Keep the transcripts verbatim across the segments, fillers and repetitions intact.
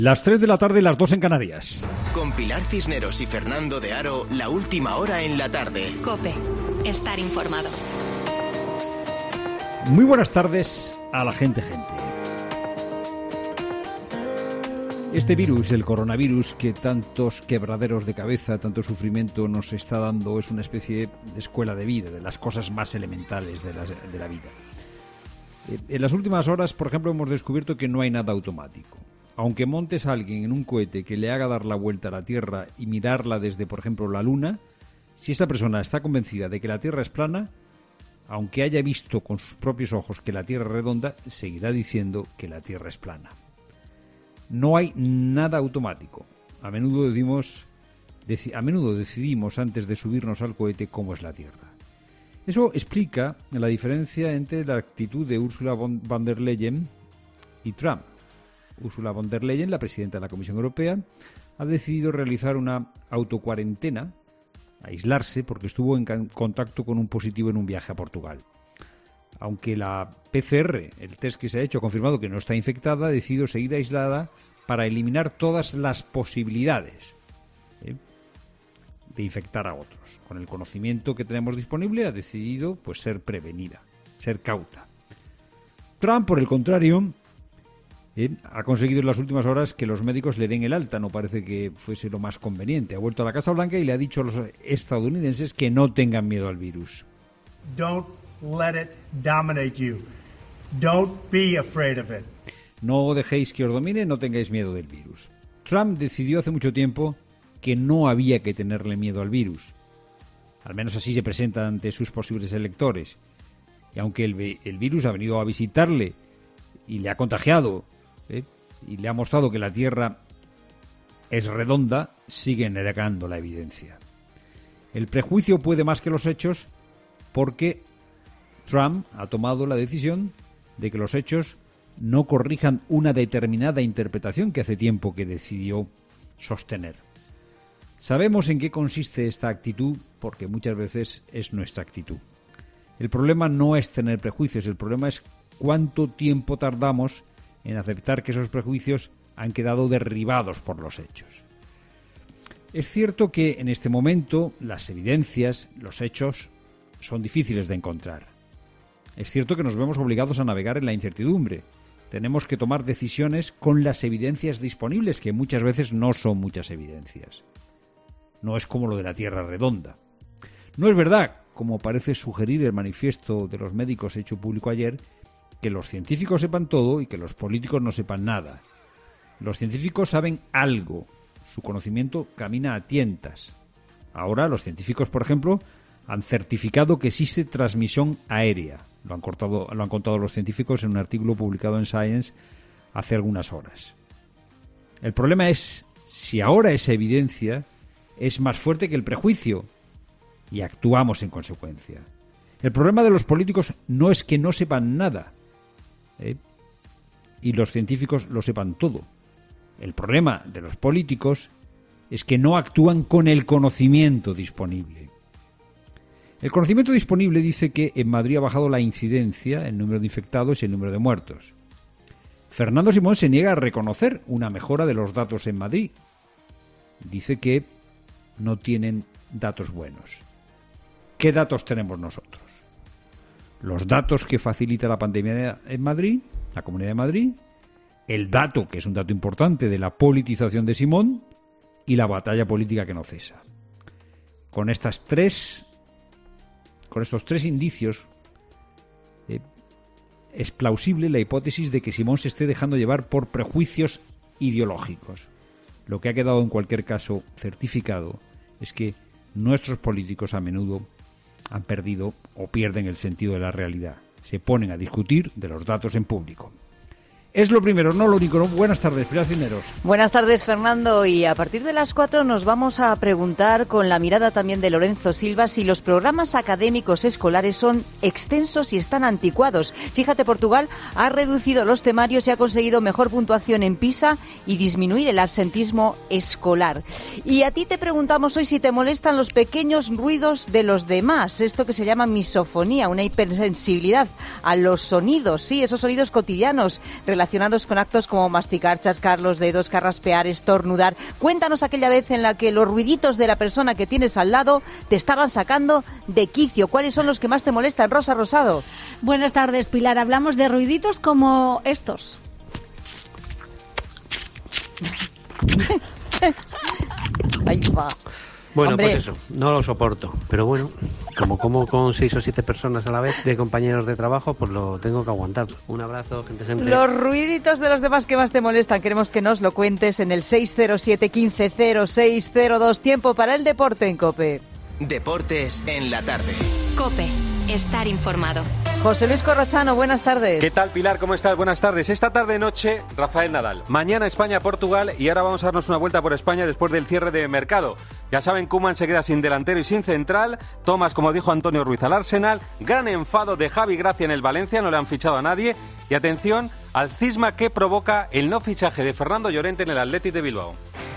Las tres de la tarde y las dos en Canarias. Con Pilar Cisneros y Fernando de Aro, la última hora en la tarde. COPE. Estar informado. Muy buenas tardes a la gente, gente. Este virus, el coronavirus, que tantos quebraderos de cabeza, tanto sufrimiento nos está dando, es una especie de escuela de vida, de las cosas más elementales de la, de la vida. En las últimas horas, por ejemplo, hemos descubierto que no hay nada automático. Aunque montes a alguien en un cohete que le haga dar la vuelta a la Tierra y mirarla desde, por ejemplo, la Luna, si esa persona está convencida de que la Tierra es plana, aunque haya visto con sus propios ojos que la Tierra es redonda, seguirá diciendo que la Tierra es plana. No hay nada automático. A menudo decimos, deci- a menudo decidimos antes de subirnos al cohete cómo es la Tierra. Eso explica la diferencia entre la actitud de Ursula von, von der Leyen y Trump. Ursula von der Leyen, la presidenta de la Comisión Europea, ha decidido realizar una autocuarentena, aislarse, porque estuvo en contacto con un positivo en un viaje a Portugal. Aunque la P C R, el test que se ha hecho, ha confirmado que no está infectada, ha decidido seguir aislada para eliminar todas las posibilidades ¿eh? de infectar a otros. Con el conocimiento que tenemos disponible, ha decidido pues ser prevenida, ser cauta. Trump, por el contrario, Eh, ha conseguido en las últimas horas que los médicos le den el alta. No parece que fuese lo más conveniente. Ha vuelto a la Casa Blanca y le ha dicho a los estadounidenses que no tengan miedo al virus. Don't let it dominate you. Don't be afraid of it. No dejéis que os domine, no tengáis miedo del virus. Trump decidió hace mucho tiempo que no había que tenerle miedo al virus. Al menos así se presenta ante sus posibles electores. Y aunque el, el virus ha venido a visitarle y le ha contagiado, ¿eh? y le ha mostrado que la Tierra es redonda, sigue negando la evidencia. El prejuicio puede más que los hechos porque Trump ha tomado la decisión de que los hechos no corrijan una determinada interpretación que hace tiempo que decidió sostener. Sabemos en qué consiste esta actitud porque muchas veces es nuestra actitud. El problema no es tener prejuicios, el problema es cuánto tiempo tardamos en aceptar que esos prejuicios han quedado derribados por los hechos. Es cierto que en este momento las evidencias, los hechos, son difíciles de encontrar. Es cierto que nos vemos obligados a navegar en la incertidumbre. Tenemos que tomar decisiones con las evidencias disponibles, que muchas veces no son muchas evidencias. No es como lo de la Tierra redonda. No es verdad, como parece sugerir el manifiesto de los médicos hecho público ayer, que los científicos sepan todo y que los políticos no sepan nada. Los científicos saben algo. Su conocimiento camina a tientas. Ahora los científicos, por ejemplo, han certificado que existe transmisión aérea. Lo han, cortado, lo han contado los científicos en un artículo publicado en Science hace algunas horas. El problema es si ahora esa evidencia es más fuerte que el prejuicio y actuamos en consecuencia. El problema de los políticos no es que no sepan nada, ¿eh? y los científicos lo sepan todo. El problema de los políticos es que no actúan con el conocimiento disponible. El conocimiento disponible dice que en Madrid ha bajado la incidencia, el número de infectados y el número de muertos. Fernando Simón se niega a reconocer una mejora de los datos en Madrid. Dice que no tienen datos buenos. ¿Qué datos tenemos nosotros? Los datos que facilita la pandemia en Madrid, la Comunidad de Madrid, el dato, que es un dato importante, de la politización de Simón y la batalla política que no cesa. Con estas tres, con estos tres indicios, eh, es plausible la hipótesis de que Simón se esté dejando llevar por prejuicios ideológicos. Lo que ha quedado en cualquier caso certificado es que nuestros políticos a menudo han perdido o pierden el sentido de la realidad. Se ponen a discutir de los datos en público. Es lo primero, no lo único. ¿no? Buenas tardes, Pilar Cisneros. Buenas tardes, Fernando. Y a partir de las cuatro nos vamos a preguntar, con la mirada también de Lorenzo Silva, si los programas académicos escolares son extensos y están anticuados. Fíjate, Portugal ha reducido los temarios y ha conseguido mejor puntuación en PISA y disminuir el absentismo escolar. Y a ti te preguntamos hoy si te molestan los pequeños ruidos de los demás, esto que se llama misofonía, una hipersensibilidad a los sonidos, sí, esos sonidos cotidianos relacionados relacionados con actos como masticar, chascar los dedos, carraspear, estornudar. Cuéntanos aquella vez en la que los ruiditos de la persona que tienes al lado te estaban sacando de quicio. ¿Cuáles son los que más te molestan, Rosa Rosado? Buenas tardes, Pilar. Hablamos de ruiditos como estos. Ahí va. Bueno, Hombre. pues eso, no lo soporto, pero bueno, como como con seis o siete personas a la vez de compañeros de trabajo, pues lo tengo que aguantar. Un abrazo, gente, gente. Los ruiditos de los demás que más te molestan, queremos que nos lo cuentes en el seis cero siete, uno cinco cero seis cero dos. Tiempo para el deporte en COPE. Deportes en la tarde. COPE. Estar informado. José Luis Corrochano, buenas tardes. ¿Qué tal, Pilar? ¿Cómo estás? Buenas tardes. Esta tarde-noche, Rafael Nadal. Mañana España-Portugal y ahora vamos a darnos una vuelta por España después del cierre de mercado. Ya saben, Koeman se queda sin delantero y sin central. Thomas, como dijo Antonio Ruiz, al Arsenal. Gran enfado de Javi Gracia en el Valencia, no le han fichado a nadie. Y atención al cisma que provoca el no fichaje de Fernando Llorente en el Athletic de Bilbao.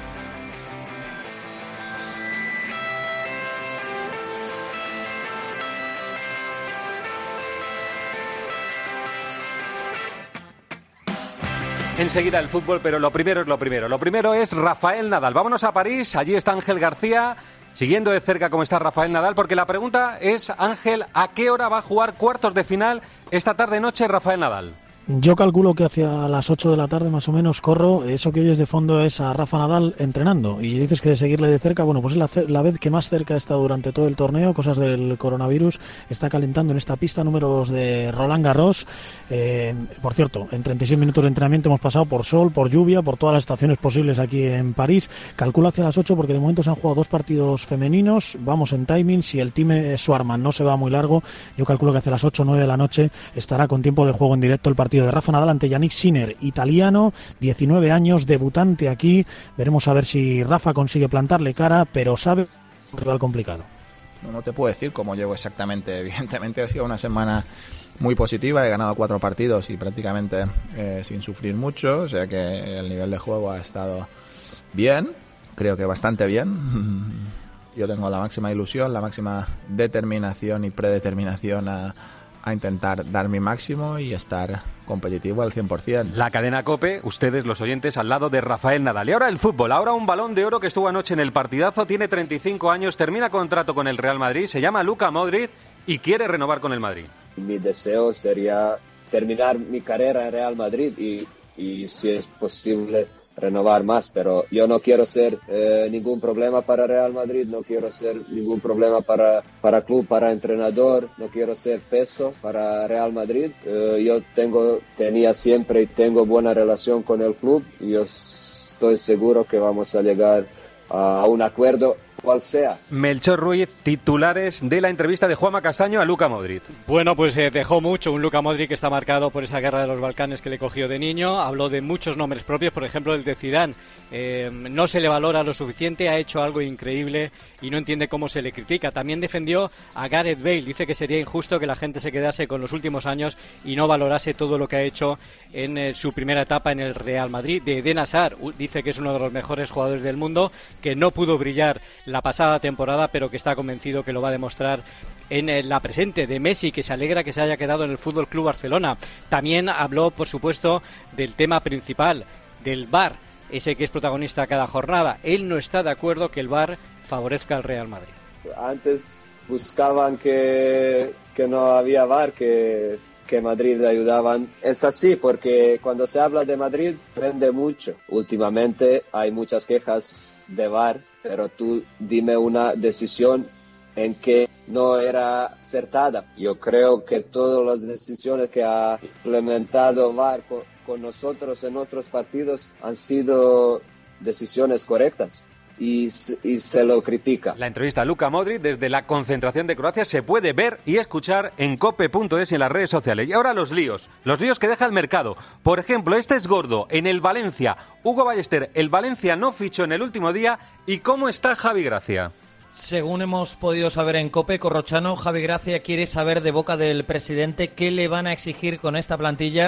Enseguida el fútbol, pero lo primero es lo primero. Lo primero es Rafael Nadal. Vámonos a París, allí está Ángel García, siguiendo de cerca cómo está Rafael Nadal, porque la pregunta es, Ángel, ¿a qué hora va a jugar cuartos de final esta tarde-noche Rafael Nadal? Yo calculo que hacia las ocho de la tarde más o menos, Corro, eso que oyes de fondo es a Rafa Nadal entrenando y dices que de seguirle de cerca, bueno, pues es la, la vez que más cerca ha estado durante todo el torneo, cosas del coronavirus, está calentando en esta pista número dos de Roland Garros. Eh, por cierto, en treinta y seis minutos de entrenamiento hemos pasado por sol, por lluvia, por todas las estaciones posibles aquí en París. Calculo hacia las ocho porque de momento se han jugado dos partidos femeninos, vamos en timing, si el Team Swarman no se va muy largo, yo calculo que hacia las ocho o nueve de la noche estará con tiempo de juego en directo el partido de Rafa Nadal ante Yannick Sinner, italiano, diecinueve años, debutante aquí. Veremos a ver si Rafa consigue plantarle cara, pero sabe un rival complicado. No, no te puedo decir cómo llevo exactamente. Evidentemente ha sido una semana muy positiva, he ganado cuatro partidos y prácticamente eh, sin sufrir mucho, o sea que el nivel de juego ha estado bien, creo que bastante bien. Yo tengo la máxima ilusión, la máxima determinación y predeterminación a a intentar dar mi máximo y estar competitivo al cien por ciento. La cadena COPE, ustedes los oyentes al lado de Rafael Nadal. Y ahora el fútbol, ahora un Balón de Oro que estuvo anoche en el partidazo, tiene treinta y cinco años, termina contrato con el Real Madrid, se llama Luka Modric y quiere renovar con el Madrid. Mi deseo sería terminar mi carrera en Real Madrid y, y si es posible renovar más, pero yo no quiero ser eh, ningún problema para Real Madrid, no quiero ser ningún problema para, para club, para entrenador, no quiero ser peso para Real Madrid. Eh, yo tengo, tenía siempre y tengo buena relación con el club y yo estoy seguro que vamos a llegar a un acuerdo cual sea. Melchor Ruiz, titulares de la entrevista de Juanma Castaño a Luka Modric. Bueno, pues eh, dejó mucho un Luka Modric que está marcado por esa guerra de los Balcanes que le cogió de niño. Habló de muchos nombres propios, por ejemplo el de Zidane. Eh, no se le valora lo suficiente, ha hecho algo increíble y no entiende cómo se le critica. También defendió a Gareth Bale, dice que sería injusto que la gente se quedase con los últimos años y no valorase todo lo que ha hecho en eh, su primera etapa en el Real Madrid. De Eden Hazard, dice que es uno de los mejores jugadores del mundo, que no pudo brillar la pasada temporada, pero que está convencido que lo va a demostrar en la presente. De Messi, que se alegra que se haya quedado en el Fútbol Club Barcelona. También habló, por supuesto, del tema principal, del V A R, ese que es protagonista cada jornada. Él no está de acuerdo que el V A R favorezca al Real Madrid. Antes buscaban que, que no había V A R, que, que Madrid le ayudaban. Es así, porque cuando se habla de Madrid, prende mucho. Últimamente hay muchas quejas de V A R, pero tú dime una decisión en que no era acertada. Yo creo que todas las decisiones que ha implementado V A R con, con nosotros en nuestros partidos han sido decisiones correctas. Y, y se lo critica. La entrevista a Luka Modric desde la concentración de Croacia se puede ver y escuchar en cope punto es y en las redes sociales. Y ahora los líos, los líos que deja el mercado. Por ejemplo, este es gordo, en el Valencia. Hugo Ballester, el Valencia no fichó en el último día. ¿Y cómo está Javi Gracia? Según hemos podido saber en COPE, Corrochano, Javi Gracia quiere saber de boca del presidente qué le van a exigir con esta plantilla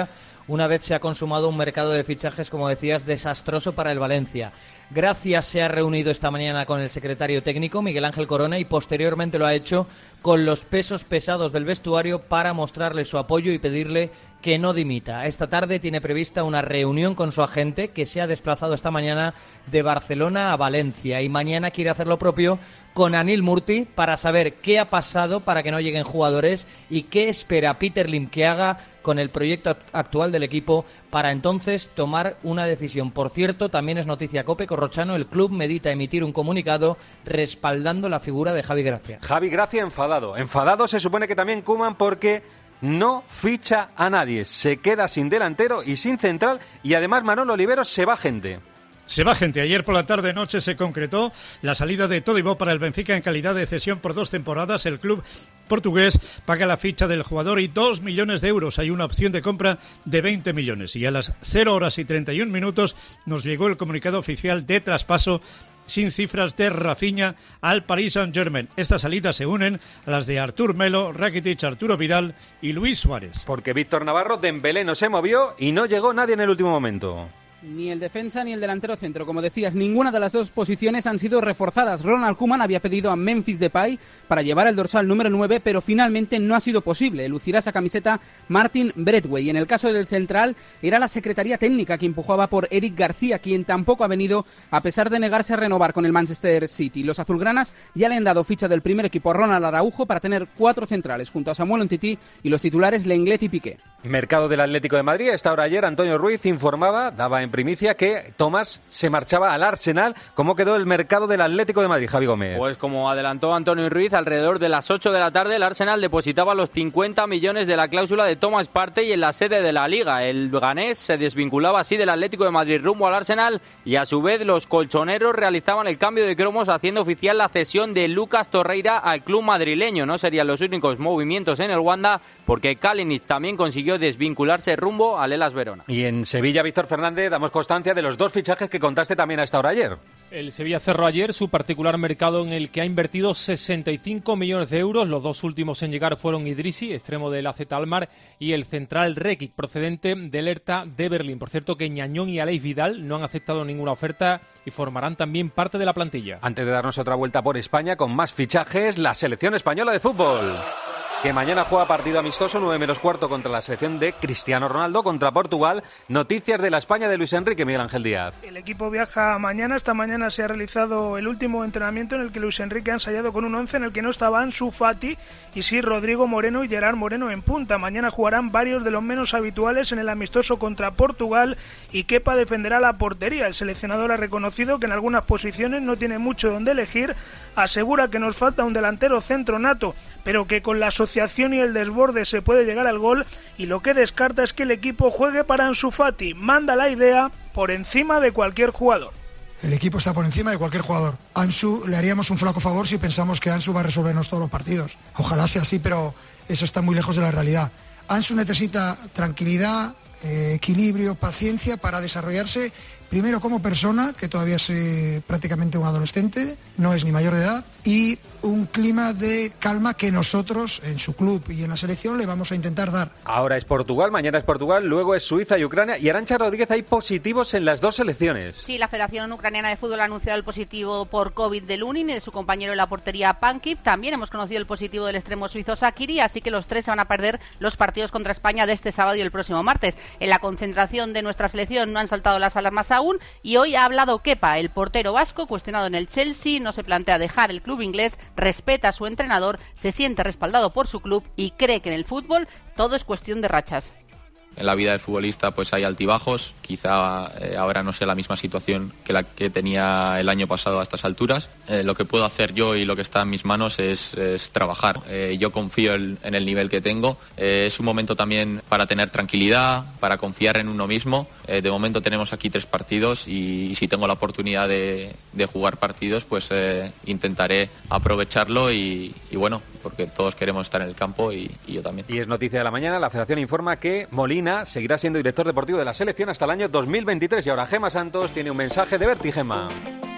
una vez se ha consumado un mercado de fichajes, como decías, desastroso para el Valencia. Gracias se ha reunido esta mañana con el secretario técnico, Miguel Ángel Corona, y posteriormente lo ha hecho con los pesos pesados del vestuario para mostrarle su apoyo y pedirle que no dimita. Esta tarde tiene prevista una reunión con su agente, que se ha desplazado esta mañana de Barcelona a Valencia, y mañana quiere hacer lo propio con Anil Murti para saber qué ha pasado para que no lleguen jugadores y qué espera Peter Lim que haga con el proyecto actual del equipo para entonces tomar una decisión. Por cierto, también es noticia COPE Corrochano, el club medita emitir un comunicado respaldando la figura de Javi Gracia. Javi Gracia enfadado. Enfadado se supone que también Koeman porque no ficha a nadie. Se queda sin delantero y sin central, y además Manolo Oliveros se va gente. Se va gente. Ayer por la tarde-noche se concretó la salida de Todibo para el Benfica en calidad de cesión por dos temporadas. El club portugués paga la ficha del jugador y dos millones de euros. Hay una opción de compra de veinte millones. Y a las cero horas y treinta y un minutos nos llegó el comunicado oficial de traspaso sin cifras de Rafinha al Paris Saint-Germain. Estas salidas se unen a las de Artur Melo, Rakitic, Arturo Vidal y Luis Suárez. Porque Víctor Navarro, Dembélé no se movió y no llegó nadie en el último momento. Ni el defensa ni el delantero centro. Como decías, ninguna de las dos posiciones han sido reforzadas. Ronald Koeman había pedido a Memphis Depay para llevar el dorsal número nueve, pero finalmente no ha sido posible. Lucirá esa camiseta Martin Braithwaite. Y en el caso del central, era la Secretaría Técnica que empujaba por Eric García, quien tampoco ha venido a pesar de negarse a renovar con el Manchester City. Los azulgranas ya le han dado ficha del primer equipo a Ronald Araujo para tener cuatro centrales junto a Samuel Umtiti y los titulares Lenglet y Piqué. Mercado del Atlético de Madrid. A esta hora ayer Antonio Ruiz informaba, daba en primicia que Tomás se marchaba al Arsenal. ¿Cómo quedó el mercado del Atlético de Madrid, Javi Gómez? Pues como adelantó Antonio Ruiz, alrededor de las ocho de la tarde el Arsenal depositaba los cincuenta millones de la cláusula de Thomas Partey en la sede de la Liga. El ganés se desvinculaba así del Atlético de Madrid rumbo al Arsenal, y a su vez los colchoneros realizaban el cambio de cromos haciendo oficial la cesión de Lucas Torreira al club madrileño. No serían los únicos movimientos en el Wanda, porque Kalinic también consiguió desvincularse rumbo al Hellas Verona. Y en Sevilla, Víctor Fernández, damos constancia de los dos fichajes que contaste también a esta hora ayer. El Sevilla cerró ayer su particular mercado en el que ha invertido sesenta y cinco millones de euros. Los dos últimos en llegar fueron Idrissi, extremo del A Z Alkmaar, y el central Rekic, procedente del Hertha de Berlín. Por cierto que Ñañón y Aleix Vidal no han aceptado ninguna oferta y formarán también parte de la plantilla. Antes de darnos otra vuelta por España con más fichajes, la selección española de fútbol, que mañana juega partido amistoso nueve menos cuarto contra la selección de Cristiano Ronaldo contra Portugal. Noticias de la España de Luis Enrique, Miguel Ángel Díaz. El equipo viaja mañana. Esta mañana se ha realizado el último entrenamiento en el que Luis Enrique ha ensayado con un once en el que no estaban Ansu Fati y sí Rodrigo Moreno y Gerard Moreno en punta. Mañana jugarán varios de los menos habituales en el amistoso contra Portugal y Kepa defenderá la portería. El seleccionador ha reconocido que en algunas posiciones no tiene mucho donde elegir. Asegura que nos falta un delantero centro nato, pero que con la asociación y el desborde se puede llegar al gol, y lo que descarta es que el equipo juegue para Ansu Fati. Manda la idea por encima de cualquier jugador. El equipo está por encima de cualquier jugador. Ansu, le haríamos un flaco favor si pensamos que Ansu va a resolvernos todos los partidos. Ojalá sea así, pero eso está muy lejos de la realidad. Ansu necesita tranquilidad, eh, equilibrio, paciencia para desarrollarse, primero como persona, que todavía es eh, prácticamente un adolescente, no es ni mayor de edad, y un clima de calma que nosotros en su club y en la selección le vamos a intentar dar. Ahora es Portugal, mañana es Portugal, luego es Suiza y Ucrania. Y Arantxa Rodríguez, hay positivos en las dos selecciones. Sí, la Federación Ucraniana de Fútbol ha anunciado el positivo por COVID de Lunin y de su compañero en la portería Pankip. También hemos conocido el positivo del extremo suizo Sakiri, así que los tres se van a perder los partidos contra España de este sábado y el próximo martes. En la concentración de nuestra selección no han saltado las alarmas aún, y hoy ha hablado Kepa, el portero vasco, cuestionado en el Chelsea, no se plantea dejar el club inglés, respeta a su entrenador, se siente respaldado por su club y cree que en el fútbol todo es cuestión de rachas. En la vida del futbolista pues hay altibajos, quizá eh, ahora no sea la misma situación que la que tenía el año pasado a estas alturas. Eh, lo que puedo hacer yo y lo que está en mis manos es, es trabajar. Eh, yo confío el, en el nivel que tengo. Eh, es un momento también para tener tranquilidad, para confiar en uno mismo. Eh, de momento tenemos aquí tres partidos y, y si tengo la oportunidad de, de jugar partidos pues eh, intentaré aprovecharlo y, y bueno, porque todos queremos estar en el campo y, y yo también. Y es noticia de la mañana, la Federación informa que Molina seguirá siendo director deportivo de la selección hasta el año dos mil veintitrés. Y ahora Gemma Santos tiene un mensaje de Berti. Gemma.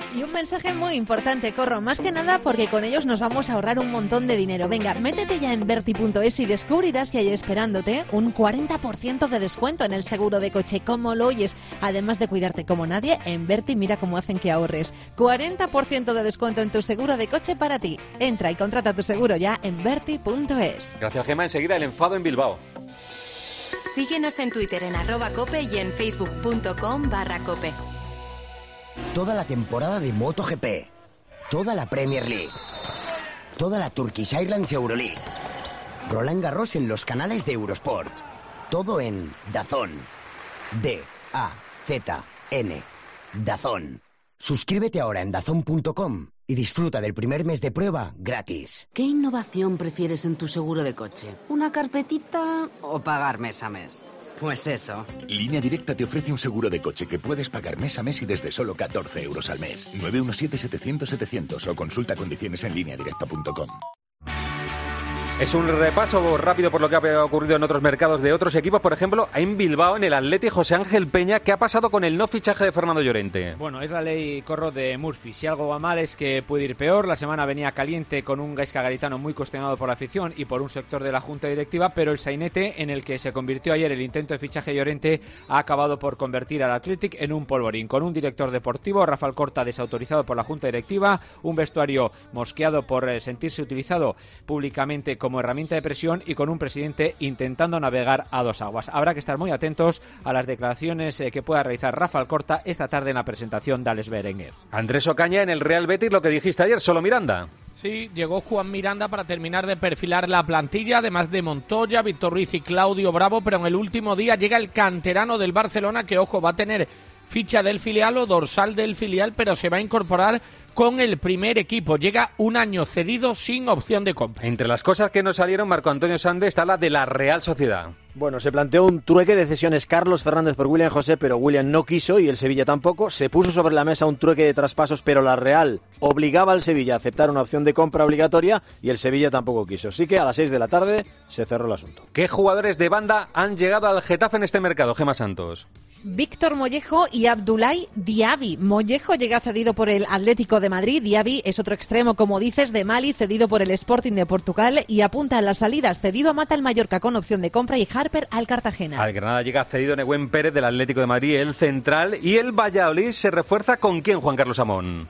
Y un mensaje muy importante, Corro, más que nada porque con ellos nos vamos a ahorrar un montón de dinero. Venga, métete ya en Berti punto es y descubrirás que hay esperándote un cuarenta por ciento de descuento en el seguro de coche, como lo oyes. Además de cuidarte como nadie, en Berti mira cómo hacen que ahorres. cuarenta por ciento de descuento en tu seguro de coche para ti. Entra y contrata tu seguro ya en Berti punto es. Gracias, Gemma. Enseguida el enfado en Bilbao. Síguenos en Twitter en arroba cope y en facebook punto com barra cope. Toda la temporada de MotoGP, toda la Premier League, toda la Turkish Airlines Euroleague, Roland Garros en los canales de Eurosport, todo en DAZN. D A Z N. DAZN. Suscríbete ahora en dazn punto com y disfruta del primer mes de prueba gratis. ¿Qué innovación prefieres en tu seguro de coche? ¿Una carpetita o pagar mes a mes? Pues eso. Línea Directa te ofrece un seguro de coche que puedes pagar mes a mes y desde solo catorce euros al mes. nueve uno siete, setecientos, setecientos o consulta condiciones en línea directa punto com. Es un repaso rápido por lo que ha ocurrido en otros mercados de otros equipos. Por ejemplo, en Bilbao, en el Athletic, José Ángel Peña. ¿Qué ha pasado con el no fichaje de Fernando Llorente? Bueno, es la ley, Corro, de Murphy. Si algo va mal es que puede ir peor. La semana venía caliente con un Gaisca Garitano muy cuestionado por la afición y por un sector de la junta directiva, pero el sainete en el que se convirtió ayer el intento de fichaje de Llorente ha acabado por convertir al Athletic en un polvorín, con un director deportivo, Rafael Corta, desautorizado por la junta directiva, un vestuario mosqueado por eh, sentirse utilizado públicamente como como herramienta de presión y con un presidente intentando navegar a dos aguas. Habrá que estar muy atentos a las declaraciones eh, que pueda realizar Rafa Alcorta esta tarde en la presentación de Alex Berenguer. Andrés Ocaña, en el Real Betis, lo que dijiste ayer, solo Miranda. Sí, llegó Juan Miranda para terminar de perfilar la plantilla, además de Montoya, Víctor Ruiz y Claudio Bravo, pero en el último día llega el canterano del Barcelona que, ojo, va a tener ficha del filial o dorsal del filial, pero se va a incorporar con el primer equipo. Llega un año cedido sin opción de compra. Entre las cosas que nos salieron, Marco Antonio Sande, está la de la Real Sociedad. Bueno, se planteó un trueque de cesiones Carlos Fernández por William José, pero William no quiso y el Sevilla tampoco. Se puso sobre la mesa un trueque de traspasos, pero la Real obligaba al Sevilla a aceptar una opción de compra obligatoria y el Sevilla tampoco quiso. Así que a las seis de la tarde se cerró el asunto. ¿Qué jugadores de banda han llegado al Getafe en este mercado, Gemma Santos? Víctor Mollejo y Abdoulaye Diaby. Mollejo llega cedido por el Atlético de Madrid. Diaby es otro extremo, como dices, de Mali, cedido por el Sporting de Portugal y apunta a las salidas. Cedido a Mata el Mallorca con opción de compra y Harper al Cartagena. Al Granada llega cedido Nehuen Pérez del Atlético de Madrid, el central. Y el Valladolid se refuerza ¿con quién, Juan Carlos Amón?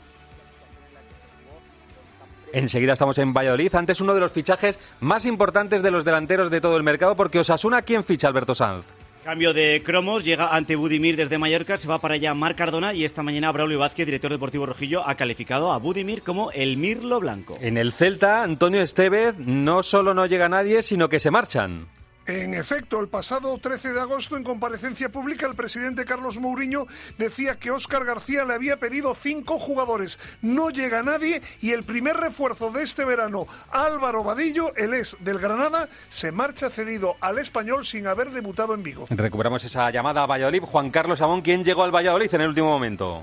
Enseguida estamos en Valladolid. Antes, uno de los fichajes más importantes de los delanteros de todo el mercado, porque Osasuna, ¿quién ficha, Alberto Sanz? Cambio de cromos, llega ante Budimir desde Mallorca, se va para allá Marc Cardona y esta mañana Braulio Vázquez, director deportivo rojillo, ha calificado a Budimir como el Mirlo Blanco. En el Celta, Antonio Estevez, no solo no llega nadie, sino que se marchan. En efecto, el pasado trece de agosto, en comparecencia pública, el presidente Carlos Mourinho decía que Óscar García le había pedido cinco jugadores. No llega nadie y el primer refuerzo de este verano, Álvaro Vadillo, el ex del Granada, se marcha cedido al Español sin haber debutado en Vigo. Recuperamos esa llamada a Valladolid. Juan Carlos Amón, ¿quién llegó al Valladolid en el último momento?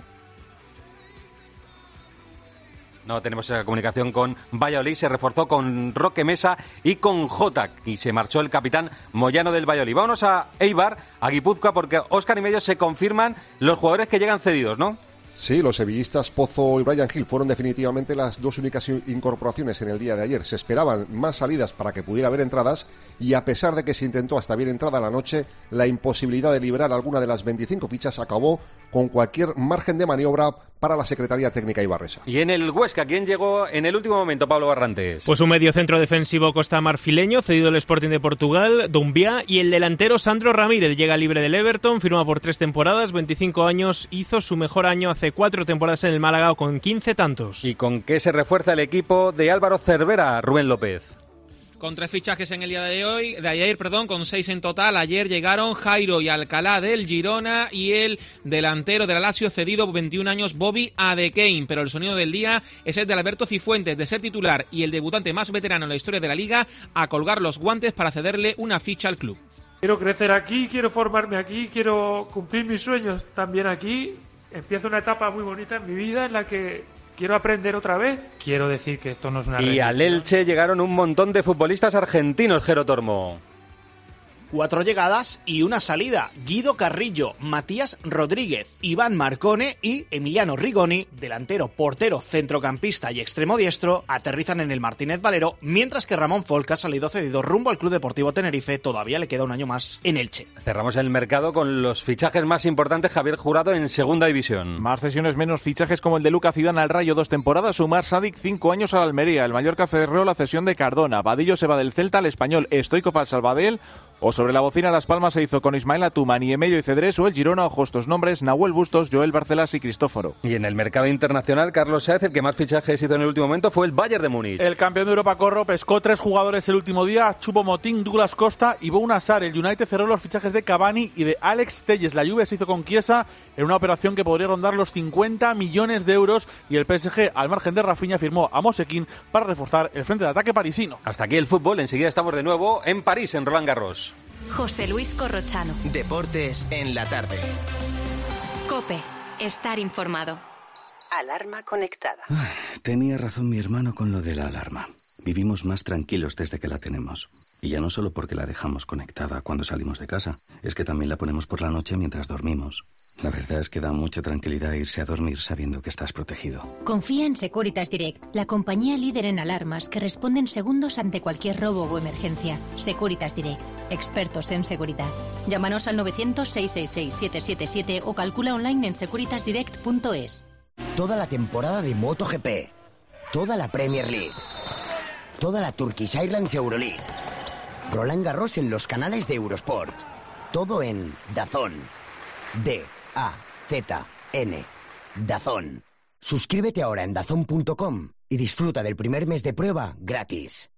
No tenemos esa comunicación con Valladolid, se reforzó con Roque Mesa y con Jota y se marchó el capitán Moyano del Valladolid. Vámonos a Eibar, a Guipúzcoa, porque Óscar y medio se confirman los jugadores que llegan cedidos, ¿no? Sí, los sevillistas Pozo y Brian Hill fueron definitivamente las dos únicas incorporaciones en el día de ayer. Se esperaban más salidas para que pudiera haber entradas y a pesar de que se intentó hasta bien entrada la noche, la imposibilidad de liberar alguna de las veinticinco fichas acabó con cualquier margen de maniobra para la Secretaría Técnica ibarresa. Y en el Huesca, ¿quién llegó en el último momento, Pablo Barrantes? Pues un mediocentro defensivo costamarfileño, cedido del Sporting de Portugal, Doumbia, y el delantero Sandro Ramírez llega libre del Everton, firma por tres temporadas, veinticinco años, hizo su mejor año hace cuatro temporadas en el Málaga con quince tantos. ¿Y con qué se refuerza el equipo de Álvaro Cervera, Rubén López? Con tres fichajes en el día de hoy, de ayer, perdón, con seis en total. Ayer llegaron Jairo y Alcalá del Girona y el delantero del Lazio cedido, veintiún años, Bobby Adekein. Pero el sonido del día es el de Alberto Cifuentes, de ser titular y el debutante más veterano en la historia de la Liga, a colgar los guantes para cederle una ficha al club. Quiero crecer aquí, quiero formarme aquí, quiero cumplir mis sueños también aquí. Empiezo una etapa muy bonita en mi vida en la que quiero aprender otra vez. Quiero decir que esto no es una Y al Elche llegaron un montón de futbolistas argentinos, Jero Tormo. cuatro llegadas y una salida. Guido Carrillo, Matías Rodríguez, Iván Marcone y Emiliano Rigoni, delantero, portero, centrocampista y extremo diestro, aterrizan en el Martínez Valero, mientras que Ramón Folk ha salido cedido rumbo al Club Deportivo Tenerife. Todavía le queda un año más en Elche. Cerramos el mercado con los fichajes más importantes. Javier Jurado en Segunda División. Más cesiones, menos fichajes, como el de Lucas Zidane al Rayo, dos temporadas. Sumar Sadik, cinco años al Almería. El Mallorca cerró la cesión de Cardona. Vadillo se va del Celta al Español. Stoichkov al Sabadell. O sobre la bocina Las Palmas se hizo con Ismael Atuman y Emelio y Cedrés, o el Girona, ojo estos nombres: Nahuel Bustos, Joel Barcelas y Cristóforo. Y en el mercado internacional, Carlos Saez, el que más fichajes hizo en el último momento fue el Bayern de Múnich. El campeón de Europa, Corro, pescó tres jugadores el último día: Choupo-Moting, Douglas Costa y Bouna Sarr. El United cerró los fichajes de Cavani y de Alex Telles. La Juve se hizo con Chiesa en una operación que podría rondar los cincuenta millones de euros, y el P S G, al margen de Rafinha, firmó a Mosekin para reforzar el frente de ataque parisino. Hasta aquí el fútbol. Enseguida estamos de nuevo en París, en Roland Garros. José Luis Corrochano. Deportes en la tarde. COPE. Estar informado. Alarma conectada. Ah, tenía razón mi hermano con lo de la alarma. Vivimos más tranquilos desde que la tenemos. Y ya no solo porque la dejamos conectada cuando salimos de casa, es que también la ponemos por la noche mientras dormimos. La verdad es que da mucha tranquilidad irse a dormir sabiendo que estás protegido. Confía en Securitas Direct, la compañía líder en alarmas que responde en segundos ante cualquier robo o emergencia. Securitas Direct, expertos en seguridad. Llámanos al novecientos, seiscientos sesenta y seis, setecientos setenta y siete o calcula online en securitas direct punto es. Toda la temporada de MotoGP, toda la Premier League, toda la Turkish Airlines Euroleague, Roland Garros en los canales de Eurosport. Todo en DAZN. D A Z N. DAZN. Suscríbete ahora en dazn punto com y disfruta del primer mes de prueba gratis.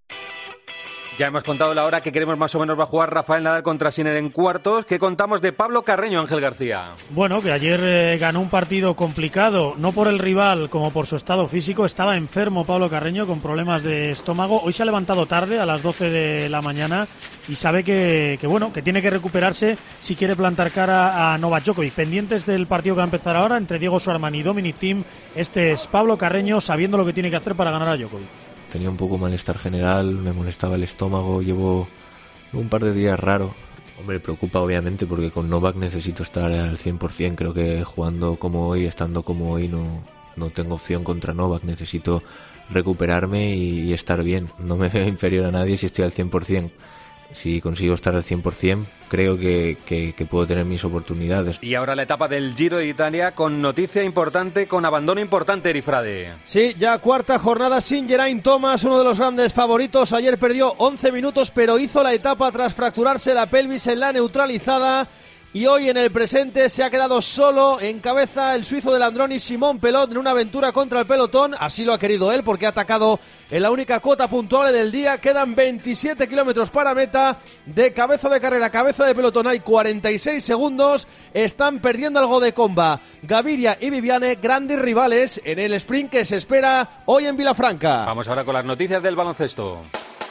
Ya hemos contado la hora que queremos más o menos va a jugar Rafael Nadal contra Sinner en cuartos. ¿Qué contamos de Pablo Carreño, Ángel García? Bueno, que ayer eh, ganó un partido complicado, no por el rival como por su estado físico. Estaba enfermo Pablo Carreño con problemas de estómago. Hoy se ha levantado tarde, a las doce de la mañana, y sabe que, que bueno, que tiene que recuperarse si quiere plantar cara a Novak Djokovic. Pendientes del partido que va a empezar ahora entre Diego Schwartzman y Dominic Thiem. Este es Pablo Carreño sabiendo lo que tiene que hacer para ganar a Djokovic. Tenía un poco malestar general, me molestaba el estómago, llevo un par de días raro. Hombre, preocupa obviamente porque con Novak necesito estar al cien por ciento. Creo que jugando como hoy, estando como hoy, no, no tengo opción contra Novak. Necesito recuperarme y, y estar bien. No me veo inferior a nadie si estoy al cien por ciento. Si consigo estar al cien por ciento, creo que, que, que puedo tener mis oportunidades. Y ahora la etapa del Giro de Italia con noticia importante, con abandono importante, Erifrade. Sí, ya cuarta jornada sin Geraint Thomas, uno de los grandes favoritos. Ayer perdió once minutos, pero hizo la etapa tras fracturarse la pelvis en la neutralizada. Y hoy en el presente se ha quedado solo, en cabeza el suizo del Androni, Simón Pelot, en una aventura contra el pelotón. Así lo ha querido él porque ha atacado en la única cuota puntuable del día. Quedan veintisiete kilómetros para meta. De cabeza de carrera, cabeza de pelotón hay cuarenta y seis segundos. Están perdiendo algo de comba Gaviria y Viviane, grandes rivales en el sprint que se espera hoy en Vilafranca. Vamos ahora con las noticias del baloncesto.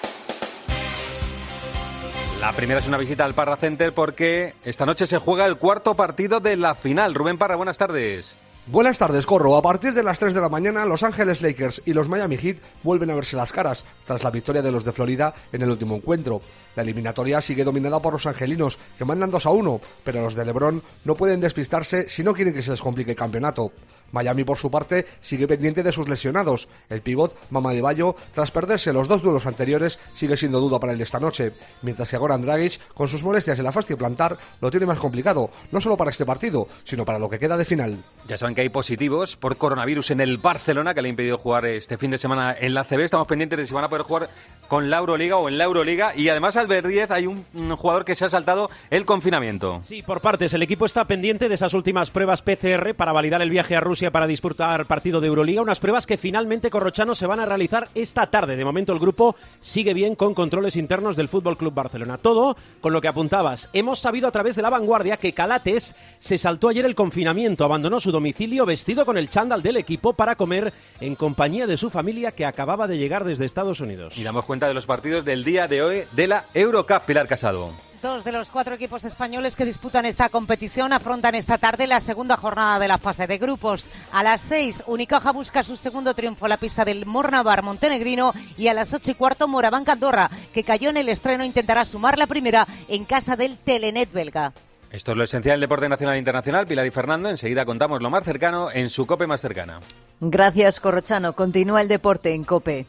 La primera es una visita al Parra Center porque esta noche se juega el cuarto partido de la final. Rubén Parra, buenas tardes. Buenas tardes, Corro. A partir de las tres de la mañana, Los Ángeles Lakers y los Miami Heat vuelven a verse las caras tras la victoria de los de Florida en el último encuentro. La eliminatoria sigue dominada por los angelinos, que mandan dos a uno, pero los de LeBron no pueden despistarse si no quieren que se les complique el campeonato. Miami, por su parte, sigue pendiente de sus lesionados. El pívot, Mama de Bayo, tras perderse los dos duelos anteriores, sigue siendo duda para el de esta noche, mientras que Goran Dragic, con sus molestias en la fascia plantar, lo tiene más complicado, no solo para este partido, sino para lo que queda de final. Ya saben que hay positivos por coronavirus en el Barcelona, que le ha impedido jugar este fin de semana en la A C B. Estamos pendientes de si van a poder jugar con la Euroliga o en la Euroliga. Y además, al ver diez, hay un, un jugador que se ha saltado el confinamiento. Sí, por partes. El equipo está pendiente de esas últimas pruebas P C R para validar el viaje a Rusia para disputar partido de Euroliga. Unas pruebas que finalmente, Corrochano, se van a realizar esta tarde. De momento el grupo sigue bien con controles internos del F C Barcelona. Todo con lo que apuntabas. Hemos sabido a través de La Vanguardia que Calates se saltó ayer el confinamiento, abandonó su domicilio vestido con el chándal del equipo para comer en compañía de su familia que acababa de llegar desde Estados Unidos. Y damos cuenta de los partidos del día de hoy de la Eurocup. Pilar Casado. Dos de los cuatro equipos españoles que disputan esta competición afrontan esta tarde la segunda jornada de la fase de grupos. A las seis, Unicaja busca su segundo triunfo en la pista del Mornavar montenegrino y a las ocho y cuarto, Morabanc Andorra, que cayó en el estreno, intentará sumar la primera en casa del Telenet belga. Esto es lo esencial del deporte nacional e internacional. Pilar y Fernando, enseguida contamos lo más cercano en su COPE más cercana. Gracias, Corrochano. Continúa el deporte en COPE.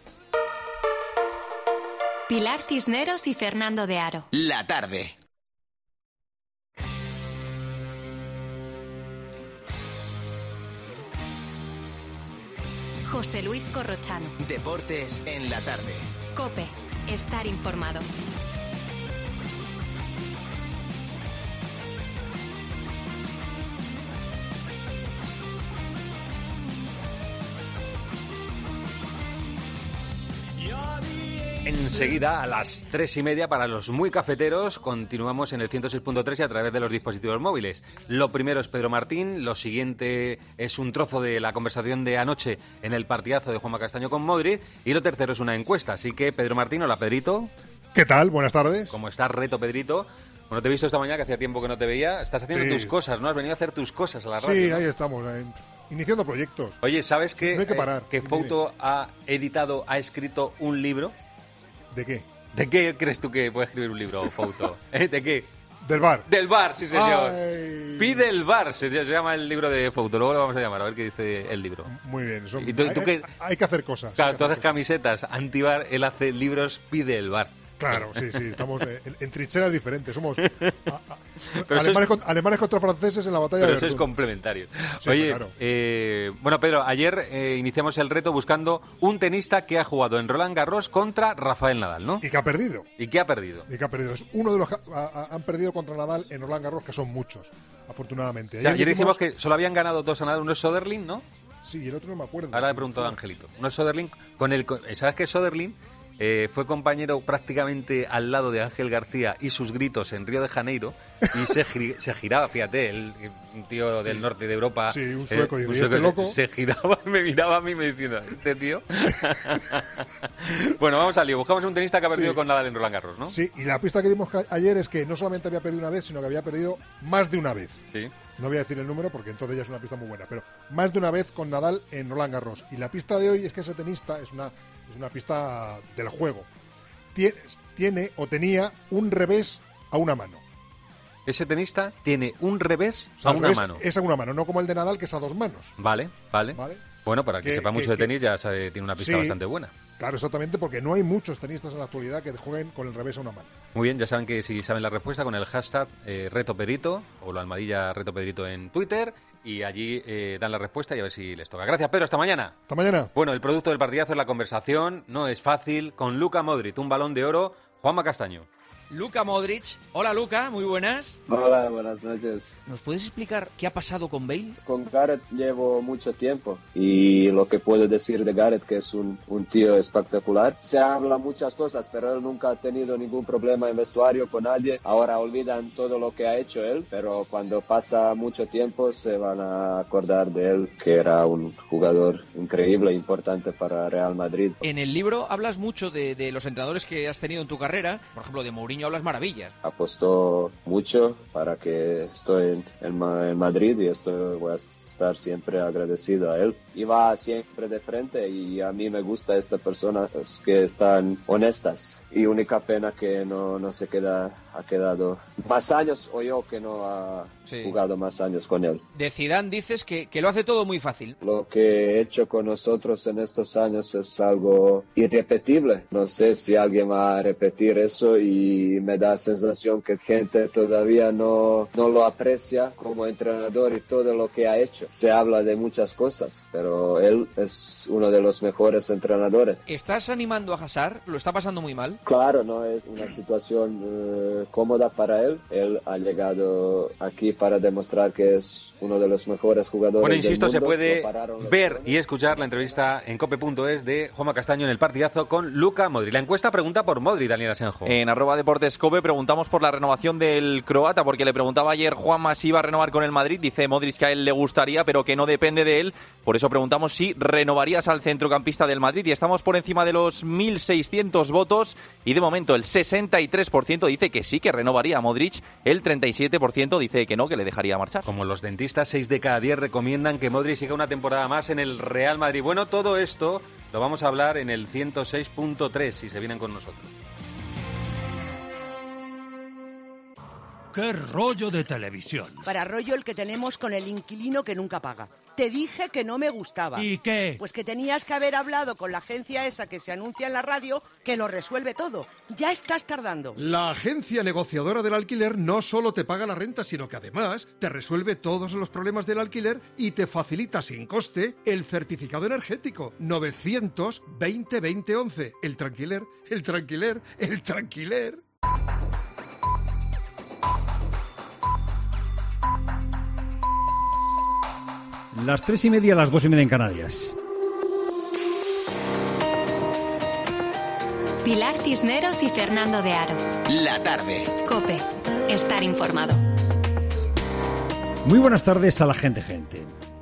Pilar Cisneros y Fernando de Aro. La tarde. José Luis Corrochano. Deportes en la tarde. COPE. Estar informado. Enseguida, a las tres y media, para los muy cafeteros, continuamos en el ciento seis punto tres y a través de los dispositivos móviles. Lo primero es Pedro Martín, lo siguiente es un trozo de la conversación de anoche en el partidazo de Juanma Castaño con Modric, y lo tercero es una encuesta. Así que, Pedro Martín, hola Pedrito. ¿Qué tal? Buenas tardes. ¿Cómo estás, Reto Pedrito? Bueno, te he visto esta mañana, que hacía tiempo que no te veía. Estás haciendo Sí. tus cosas, ¿no? Has venido a hacer tus cosas a la radio. Sí, ¿no? ahí estamos, eh, iniciando proyectos. Oye, ¿sabes que, No hay que parar. eh, que Fouto ha editado, ha escrito un libro? ¿De qué? ¿De qué crees tú que puede escribir un libro, Fouto? ¿Eh? ¿De qué? Del bar. Del bar, sí señor. Ay. Pide el bar, se, se llama el libro de Fouto. Luego lo vamos a llamar, a ver qué dice el libro. Muy bien. Son- ¿Y tú- hay, tú qué? hay que hacer cosas. Claro, hay que tú hacer haces camisetas antibar, él hace libros, pide el bar. Claro, sí, sí, estamos eh, en, en trincheras diferentes. Somos a- a- Pero alemanes, sois- con- alemanes contra franceses en la batalla Pero de sois Verdún. complementarios. Sí, Oye, claro. eh, bueno, Pedro, ayer eh, iniciamos el reto buscando un tenista que ha jugado en Roland Garros contra Rafael Nadal, ¿no? Y que ha perdido. ¿Y qué ha perdido? Y que ha perdido. Es uno de los que ha- ha- han perdido contra Nadal en Roland Garros, que son muchos, afortunadamente. O sea, ayer dijimos que solo habían ganado dos a Nadal, uno es Soderling, ¿no? Sí, y el otro no me acuerdo. Ahora le pregunto a Angelito. Uno es Soderling, con el, con- ¿sabes que Soderling eh, fue compañero prácticamente al lado de Ángel García y sus gritos en Río de Janeiro y se, gi- se giraba, fíjate, él, un tío del Sí. norte de Europa. Sí, un sueco, eh, y un ¿y este se- loco? Se giraba, me miraba a mí y me diciendo, ¿este tío? Bueno, vamos al lío. Buscamos un tenista que ha perdido Sí. con Nadal en Roland Garros, ¿no? Sí, y la pista que dimos ca- ayer es que no solamente había perdido una vez, sino que había perdido más de una vez. Sí. No voy a decir el número porque entonces ya es una pista muy buena, pero más de una vez con Nadal en Roland Garros. Y la pista de hoy es que ese tenista es una, es una pista del juego. Tiene, tiene o tenía un revés a una mano. Ese tenista tiene un revés O sea, a el una revés mano. Es a una mano, no como el de Nadal, que es a dos manos. Vale, vale. Vale. Bueno, para el que, Que- sepa que- mucho de que- tenis ya sabe, tiene una pista Sí. bastante buena. Claro, exactamente, porque no hay muchos tenistas en la actualidad que jueguen con el revés a una mano. Muy bien, ya saben que si saben la respuesta con el hashtag eh, Reto Pedrito o la almohadilla Reto Pedrito en Twitter y allí eh, dan la respuesta y a ver si les toca. Gracias, Pedro, hasta mañana. Hasta mañana. Bueno, el producto del partidazo es la conversación, no es fácil, con Luka Modric, un balón de oro, Juanma Castaño. Luka Modric. Hola Luka, muy buenas. Hola, buenas noches. ¿Nos puedes explicar qué ha pasado con Bale? Con Gareth llevo mucho tiempo y lo que puedo decir de Gareth que es un, un tío espectacular. Se habla muchas cosas, pero él nunca ha tenido ningún problema en vestuario con nadie. Ahora olvidan todo lo que ha hecho él, pero cuando pasa mucho tiempo se van a acordar de él, que era un jugador increíble e importante para Real Madrid. En el libro hablas mucho de, de los entrenadores que has tenido en tu carrera. Por ejemplo, de Mourinho hablas maravillas. Apostó mucho para que estoy en, en, Ma- en Madrid y estoy, voy a estar siempre agradecido a él. Y va siempre de frente y a mí me gusta esta persona que están honestas. Y única pena que no, no se queda, ha quedado más años o yo que no ha Sí. jugado más años con él. De Zidane dices que, que lo hace todo muy fácil. Lo que he hecho con nosotros en estos años es algo irrepetible. No sé si alguien va a repetir eso y me da sensación que gente todavía no, no lo aprecia como entrenador y todo lo que ha hecho. Se habla de muchas cosas, pero él es uno de los mejores entrenadores. ¿Estás animando a Hazard? ¿Lo está pasando muy mal? Claro, no es una situación eh, cómoda para él. Él ha llegado aquí para demostrar que es uno de los mejores jugadores Bueno, del insisto, se mundo. puede Lo pararon los ver y escuchar la entrevista en cope punto es de Juanma Castaño en el partidazo con Luka Modric. La encuesta pregunta por Modric, Daniel Asenjo. En arroba deportes cope preguntamos por la renovación del croata, porque le preguntaba ayer Juanma si iba a renovar con el Madrid. Dice Modric que a él le gustaría, renovaría, pero que no depende de él. Por eso preguntamos si renovarías al centrocampista del Madrid, y estamos por encima de los mil seiscientos votos, y de momento el sesenta y tres por ciento dice que sí, que renovaría a Modric, el treinta y siete por ciento dice que no, que le dejaría marchar. Como los dentistas, seis de cada diez recomiendan que Modric siga una temporada más en el Real Madrid. Bueno, todo esto lo vamos a hablar en el ciento seis punto tres, si se vienen con nosotros. ¡Qué rollo de televisión! Para rollo el que tenemos con el inquilino que nunca paga. Te dije que no me gustaba. ¿Y qué? Pues que tenías que haber hablado con la agencia esa que se anuncia en la radio, que lo resuelve todo. Ya estás tardando. La agencia negociadora del alquiler no solo te paga la renta, sino que además te resuelve todos los problemas del alquiler y te facilita sin coste el certificado energético. novecientos veinte veinte once. El tranquiler, el tranquiler, el tranquiler. Las tres y media, las dos y media en Canarias. Pilar Cisneros y Fernando de Aro. La tarde. COPE. Estar informado. Muy buenas tardes a la gente, gente.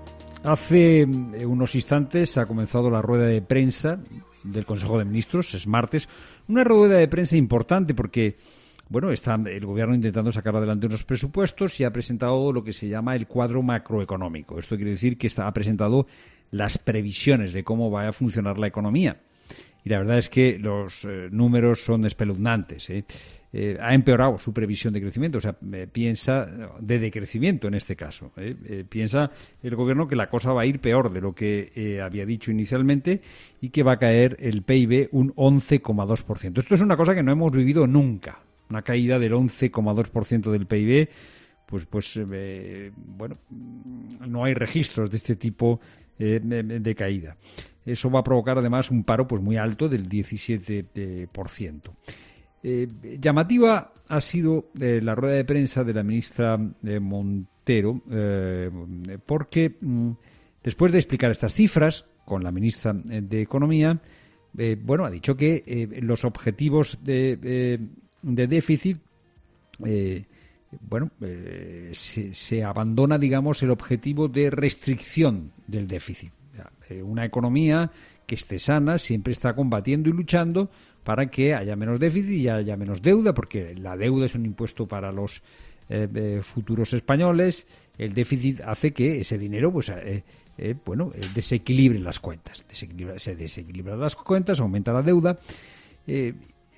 Hace unos instantes ha comenzado la rueda de prensa del Consejo de Ministros, es martes. Una rueda de prensa importante porque, bueno, está el gobierno intentando sacar adelante unos presupuestos y ha presentado lo que se llama el cuadro macroeconómico. Esto quiere decir que está, ha presentado las previsiones de cómo va a funcionar la economía. Y la verdad es que los eh, números son espeluznantes, ¿eh? Eh, ha empeorado su previsión de crecimiento, o sea, eh, piensa de decrecimiento en este caso. ¿eh? Eh, piensa el gobierno que la cosa va a ir peor de lo que eh, había dicho inicialmente y que va a caer el P I B un once coma dos por ciento. Esto es una cosa que no hemos vivido nunca. Una caída del once coma dos por ciento del P I B, pues, pues eh, bueno, no hay registros de este tipo eh, de, de caída. Eso va a provocar además un paro pues muy alto del diecisiete por ciento. Eh, llamativa ha sido eh, la rueda de prensa de la ministra eh, Montero, eh, porque mm, después de explicar estas cifras con la ministra de Economía, eh, bueno, ha dicho que eh, los objetivos de... Eh, de déficit, eh, bueno, eh, se, se abandona, digamos, el objetivo de restricción del déficit. Eh, una economía que esté sana siempre está combatiendo y luchando para que haya menos déficit y haya menos deuda, porque la deuda es un impuesto para los eh, eh, futuros españoles. El déficit hace que ese dinero, pues, eh, eh, bueno, eh, desequilibre las cuentas. Desequilibra, se desequilibran las cuentas, aumenta la deuda. Eh,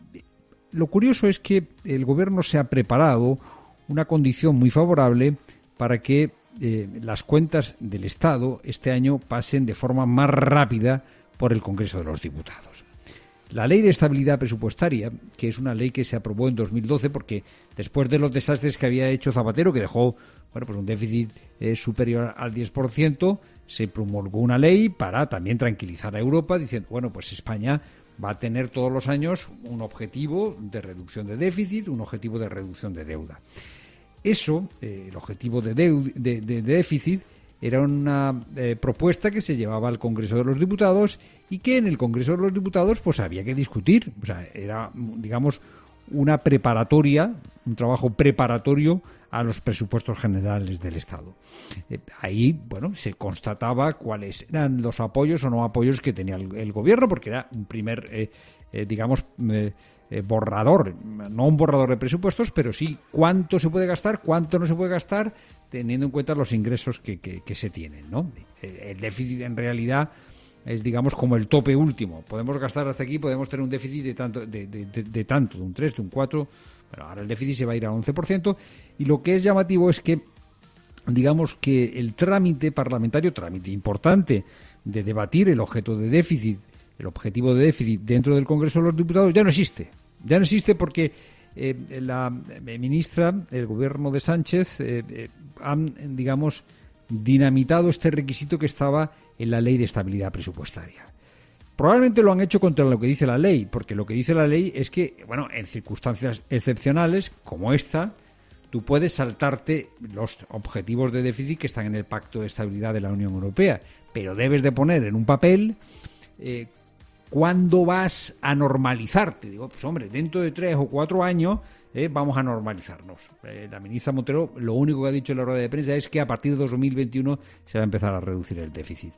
Lo curioso es que el gobierno se ha preparado una condición muy favorable para que eh, las cuentas del Estado este año pasen de forma más rápida por el Congreso de los Diputados. La Ley de Estabilidad Presupuestaria, que es una ley que se aprobó en dos mil doce porque después de los desastres que había hecho Zapatero, que dejó bueno, pues un déficit eh, superior al diez por ciento, se promulgó una ley para también tranquilizar a Europa, diciendo, bueno, pues España va a tener todos los años un objetivo de reducción de déficit, un objetivo de reducción de deuda. Eso, eh, el objetivo de, deu- de, de déficit, era una eh, propuesta que se llevaba al Congreso de los Diputados y que en el Congreso de los Diputados pues había que discutir. O sea, era, digamos, una preparatoria, un trabajo preparatorio a los presupuestos generales del Estado. Eh, ahí, bueno, se constataba cuáles eran los apoyos o no apoyos que tenía el, el gobierno, porque era un primer, eh, eh, digamos, eh, eh, borrador, no un borrador de presupuestos, pero sí cuánto se puede gastar, cuánto no se puede gastar, teniendo en cuenta los ingresos que, que, que se tienen, ¿no? El déficit en realidad es, digamos, como el tope último. Podemos gastar hasta aquí, podemos tener un déficit de tanto, de, de, de, de tanto, de un tres, de un cuatro. Pero ahora el déficit se va a ir a once por ciento. Y lo que es llamativo es que, digamos, que el trámite parlamentario, trámite importante de debatir el objeto de déficit, el objetivo de déficit dentro del Congreso de los Diputados, ya no existe. Ya no existe porque eh, la ministra, el gobierno de Sánchez, eh, eh, han, digamos, dinamitado este requisito que estaba en la Ley de Estabilidad Presupuestaria. Probablemente lo han hecho contra lo que dice la ley, porque lo que dice la ley es que, bueno, en circunstancias excepcionales como esta, tú puedes saltarte los objetivos de déficit que están en el Pacto de Estabilidad de la Unión Europea, pero debes de poner en un papel eh, ¿cuándo vas a normalizarte? Digo, pues hombre, dentro de tres o cuatro años eh, vamos a normalizarnos. Eh, la ministra Montero lo único que ha dicho en la rueda de prensa es que a partir de dos mil veintiuno se va a empezar a reducir el déficit.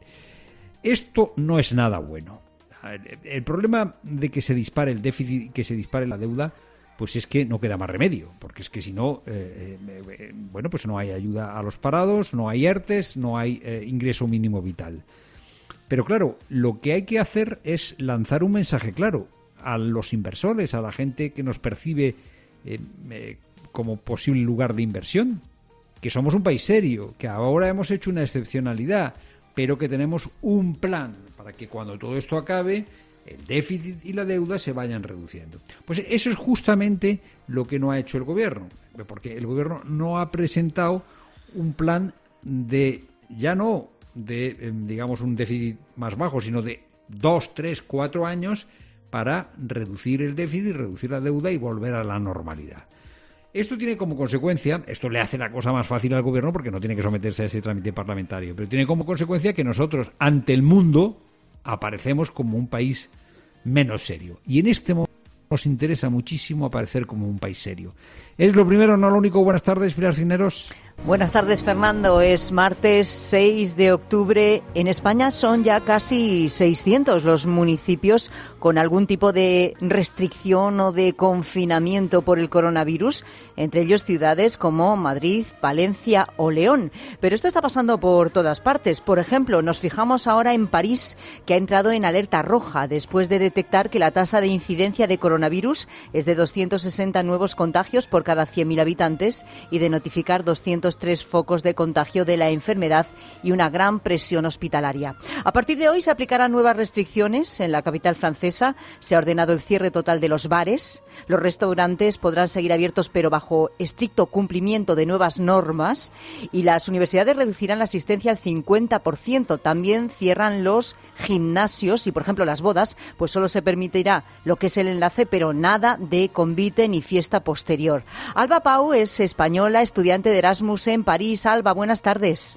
Esto no es nada bueno. El, el problema de que se dispare el déficit y que se dispare la deuda, pues es que no queda más remedio, porque es que si no, eh, eh, bueno, pues no hay ayuda a los parados, no hay ERTES, no hay eh, ingreso mínimo vital. Pero claro, lo que hay que hacer es lanzar un mensaje claro a los inversores, a la gente que nos percibe eh, eh, como posible lugar de inversión, que somos un país serio, que ahora hemos hecho una excepcionalidad, pero que tenemos un plan para que cuando todo esto acabe, el déficit y la deuda se vayan reduciendo. Pues eso es justamente lo que no ha hecho el gobierno, porque el gobierno no ha presentado un plan de, ya no de, digamos, un déficit más bajo, sino de dos, tres, cuatro años para reducir el déficit, reducir la deuda y volver a la normalidad. Esto tiene como consecuencia, esto le hace la cosa más fácil al gobierno porque no tiene que someterse a ese trámite parlamentario, pero tiene como consecuencia que nosotros, ante el mundo, aparecemos como un país menos serio. Y en este momento nos interesa muchísimo aparecer como un país serio. Es lo primero, no lo único. Buenas tardes, Pilar Cisneros. Buenas tardes, Fernando. Es martes seis de octubre. En España son ya casi seiscientos los municipios con algún tipo de restricción o de confinamiento por el coronavirus, entre ellos ciudades como Madrid, Valencia o León. Pero esto está pasando por todas partes. Por ejemplo, nos fijamos ahora en París, que ha entrado en alerta roja después de detectar que la tasa de incidencia de coronavirus es de doscientos sesenta nuevos contagios por cada cien mil habitantes y de notificar doscientos tres focos de contagio de la enfermedad y una gran presión hospitalaria. A partir de hoy se aplicarán nuevas restricciones. En la capital francesa se ha ordenado el cierre total de los bares. Los restaurantes podrán seguir abiertos pero bajo estricto cumplimiento de nuevas normas, y las universidades reducirán la asistencia al cincuenta por ciento. También cierran los gimnasios y, por ejemplo, las bodas, pues solo se permitirá lo que es el enlace, pero nada de convite ni fiesta posterior. Alba Pau es española, estudiante de Erasmus en París. Alba, buenas tardes.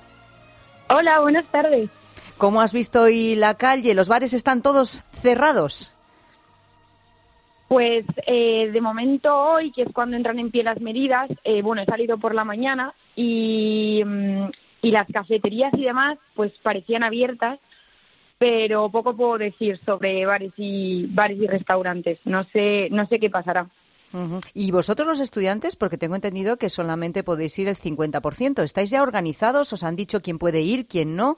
Hola, buenas tardes. ¿Cómo has visto hoy la calle? ¿Los bares están todos cerrados? Pues eh, de momento hoy, que es cuando entran en pie las medidas, eh, bueno, he salido por la mañana y, y las cafeterías y demás pues parecían abiertas, pero poco puedo decir sobre bares y bares y restaurantes. No sé, no sé qué pasará. Uh-huh. ¿Y vosotros los estudiantes? Porque tengo entendido que solamente podéis ir el cincuenta por ciento. ¿Estáis ya organizados? ¿Os han dicho quién puede ir, quién no?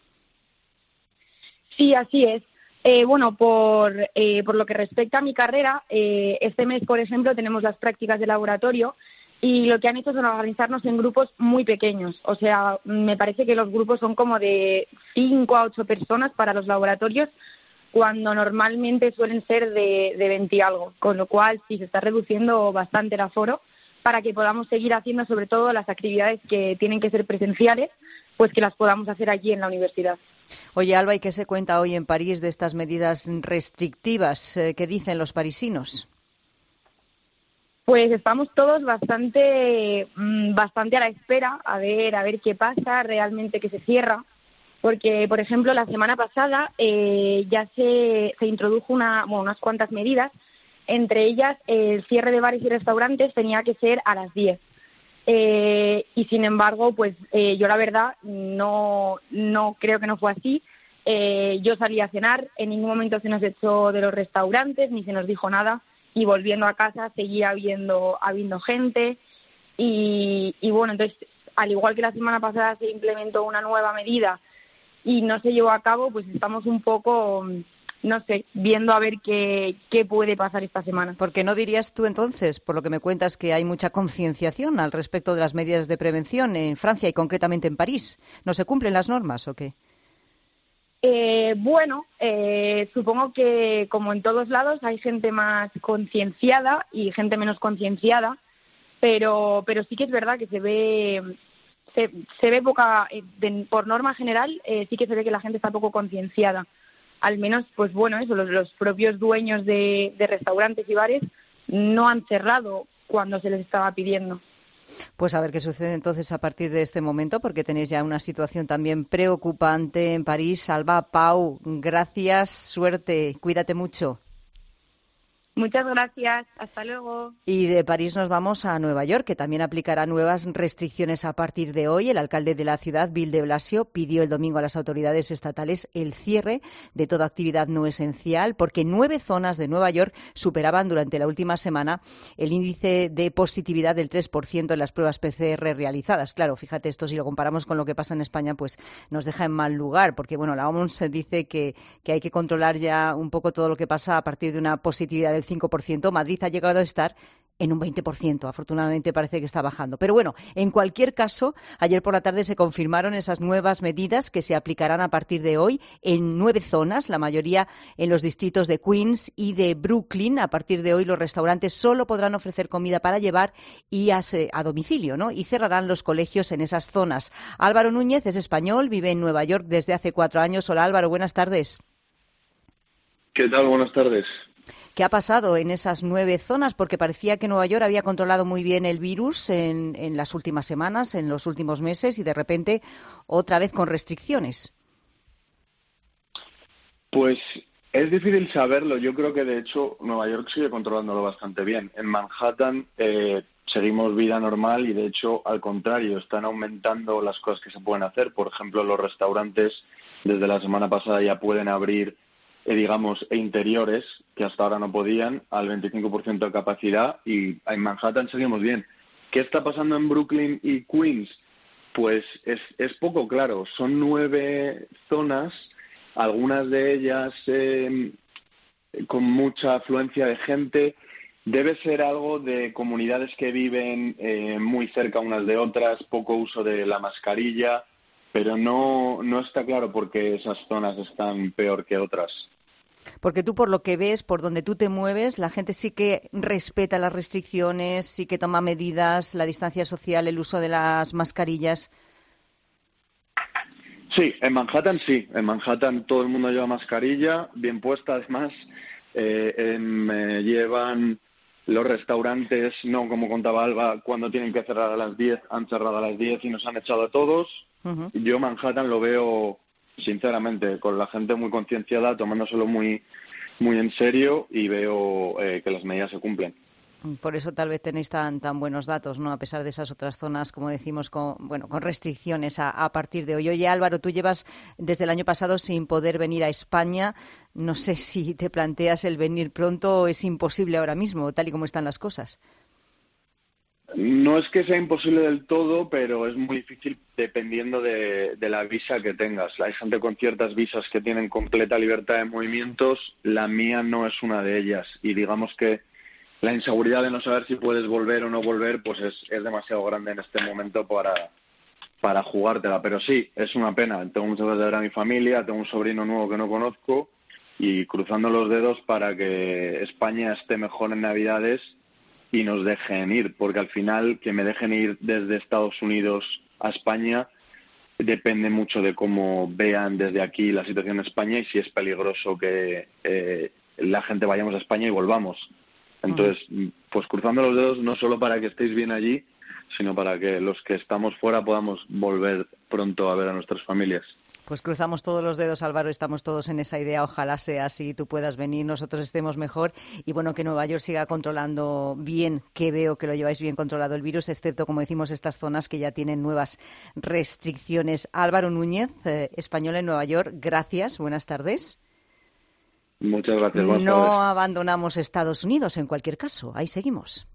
Sí, así es. Eh, bueno, por, eh, por lo que respecta a mi carrera, eh, este mes, por ejemplo, tenemos las prácticas de laboratorio y lo que han hecho son organizarnos en grupos muy pequeños. O sea, me parece que los grupos son como de cinco a ocho personas para los laboratorios, cuando normalmente suelen ser de, de veinte y algo, con lo cual sí se está reduciendo bastante el aforo para que podamos seguir haciendo sobre todo las actividades que tienen que ser presenciales, pues que las podamos hacer aquí en la universidad. Oye, Alba, ¿y qué se cuenta hoy en París de estas medidas restrictivas? ¿Qué dicen los parisinos? Pues estamos todos bastante, bastante a la espera, a ver, a ver qué pasa realmente, que se cierra. Porque, por ejemplo, la semana pasada eh, ya se, se introdujo una, bueno, unas cuantas medidas, entre ellas el cierre de bares y restaurantes tenía que ser a las diez. Eh, y, sin embargo, pues eh, yo la verdad no, no creo que no fue así. Eh, yo salí a cenar, en ningún momento se nos echó de los restaurantes, ni se nos dijo nada, y volviendo a casa seguía habiendo, habiendo gente. Y, y bueno, entonces, al igual que la semana pasada se implementó una nueva medida y no se llevó a cabo, pues estamos un poco, no sé, viendo a ver qué, qué puede pasar esta semana. ¿Por qué no dirías tú entonces, por lo que me cuentas, que hay mucha concienciación al respecto de las medidas de prevención en Francia y concretamente en París? ¿No se cumplen las normas o qué? Eh, bueno, eh, supongo que como en todos lados hay gente más concienciada y gente menos concienciada, pero, pero sí que es verdad que se ve... Se, se ve poca, de, por norma general, eh, sí que se ve que la gente está poco concienciada. Al menos, pues bueno, eso, los, los propios dueños de, de restaurantes y bares no han cerrado cuando se les estaba pidiendo. Pues a ver qué sucede entonces a partir de este momento, porque tenéis ya una situación también preocupante en París. Alba, Pau, gracias, suerte, cuídate mucho. Muchas gracias, hasta luego. Y de París nos vamos a Nueva York, que también aplicará nuevas restricciones a partir de hoy. El alcalde de la ciudad, Bill de Blasio, pidió el domingo a las autoridades estatales el cierre de toda actividad no esencial, porque nueve zonas de Nueva York superaban durante la última semana el índice de positividad del tres por ciento en las pruebas P C R realizadas. Claro, fíjate, esto si lo comparamos con lo que pasa en España, pues nos deja en mal lugar, porque bueno, la O M S dice que, que hay que controlar ya un poco todo lo que pasa a partir de una positividad del cinco por ciento. Madrid ha llegado a estar en un veinte por ciento. Afortunadamente parece que está bajando. Pero bueno, en cualquier caso, ayer por la tarde se confirmaron esas nuevas medidas que se aplicarán a partir de hoy en nueve zonas, la mayoría en los distritos de Queens y de Brooklyn. A partir de hoy los restaurantes solo podrán ofrecer comida para llevar y a, a domicilio, ¿no? Y cerrarán los colegios en esas zonas. Álvaro Núñez es español, vive en Nueva York desde hace cuatro años. Hola Álvaro, buenas tardes. ¿Qué tal? Buenas tardes. ¿Qué ha pasado en esas nueve zonas? Porque parecía que Nueva York había controlado muy bien el virus en, en las últimas semanas, en los últimos meses, y de repente otra vez con restricciones. Pues es difícil saberlo. Yo creo que, de hecho, Nueva York sigue controlándolo bastante bien. En Manhattan eh, seguimos vida normal y, de hecho, al contrario, están aumentando las cosas que se pueden hacer. Por ejemplo, los restaurantes desde la semana pasada ya pueden abrir Eh, digamos, e interiores, que hasta ahora no podían, al veinticinco por ciento de capacidad, y en Manhattan seguimos bien. ¿Qué está pasando en Brooklyn y Queens? Pues es, es poco claro. Son nueve zonas, algunas de ellas eh, con mucha afluencia de gente. Debe ser algo de comunidades que viven eh, muy cerca unas de otras, poco uso de la mascarilla, pero no, no está claro por qué esas zonas están peor que otras. Porque tú, por lo que ves, por donde tú te mueves, la gente sí que respeta las restricciones, sí que toma medidas, la distancia social, el uso de las mascarillas. Sí, en Manhattan sí. En Manhattan todo el mundo lleva mascarilla, bien puesta además. Eh, en, eh, llevan los restaurantes, no como contaba Alba, cuando tienen que cerrar a las diez, han cerrado a las diez y nos han echado a todos. Uh-huh. Yo Manhattan lo veo, sinceramente, con la gente muy concienciada, tomándoselo muy muy en serio, y veo eh, que las medidas se cumplen. Por eso tal vez tenéis tan tan buenos datos, ¿no? A pesar de esas otras zonas, como decimos, con bueno con restricciones a, a partir de hoy. Oye, Álvaro, tú llevas desde el año pasado sin poder venir a España. No sé si te planteas el venir pronto o es imposible ahora mismo, tal y como están las cosas. No es que sea imposible del todo, pero es muy difícil dependiendo de, de la visa que tengas. Hay gente con ciertas visas que tienen completa libertad de movimientos. La mía no es una de ellas. Y digamos que la inseguridad de no saber si puedes volver o no volver, pues es, es demasiado grande en este momento para, para jugártela. Pero sí, es una pena. Tengo muchas ganas de ver a mi familia, tengo un sobrino nuevo que no conozco, y cruzando los dedos para que España esté mejor en Navidades y nos dejen ir, porque al final que me dejen ir desde Estados Unidos a España depende mucho de cómo vean desde aquí la situación en España y si es peligroso que eh, la gente vayamos a España y volvamos. Entonces, pues cruzando los dedos no solo para que estéis bien allí, sino para que los que estamos fuera podamos volver pronto a ver a nuestras familias. Pues cruzamos todos los dedos, Álvaro, estamos todos en esa idea. Ojalá sea así, tú puedas venir, nosotros estemos mejor y bueno, que Nueva York siga controlando bien, que veo que lo lleváis bien controlado el virus, excepto, como decimos, estas zonas que ya tienen nuevas restricciones. Álvaro Núñez, eh, español en Nueva York, gracias, buenas tardes. Muchas gracias, buenas No tardes. abandonamos Estados Unidos, en cualquier caso, ahí seguimos.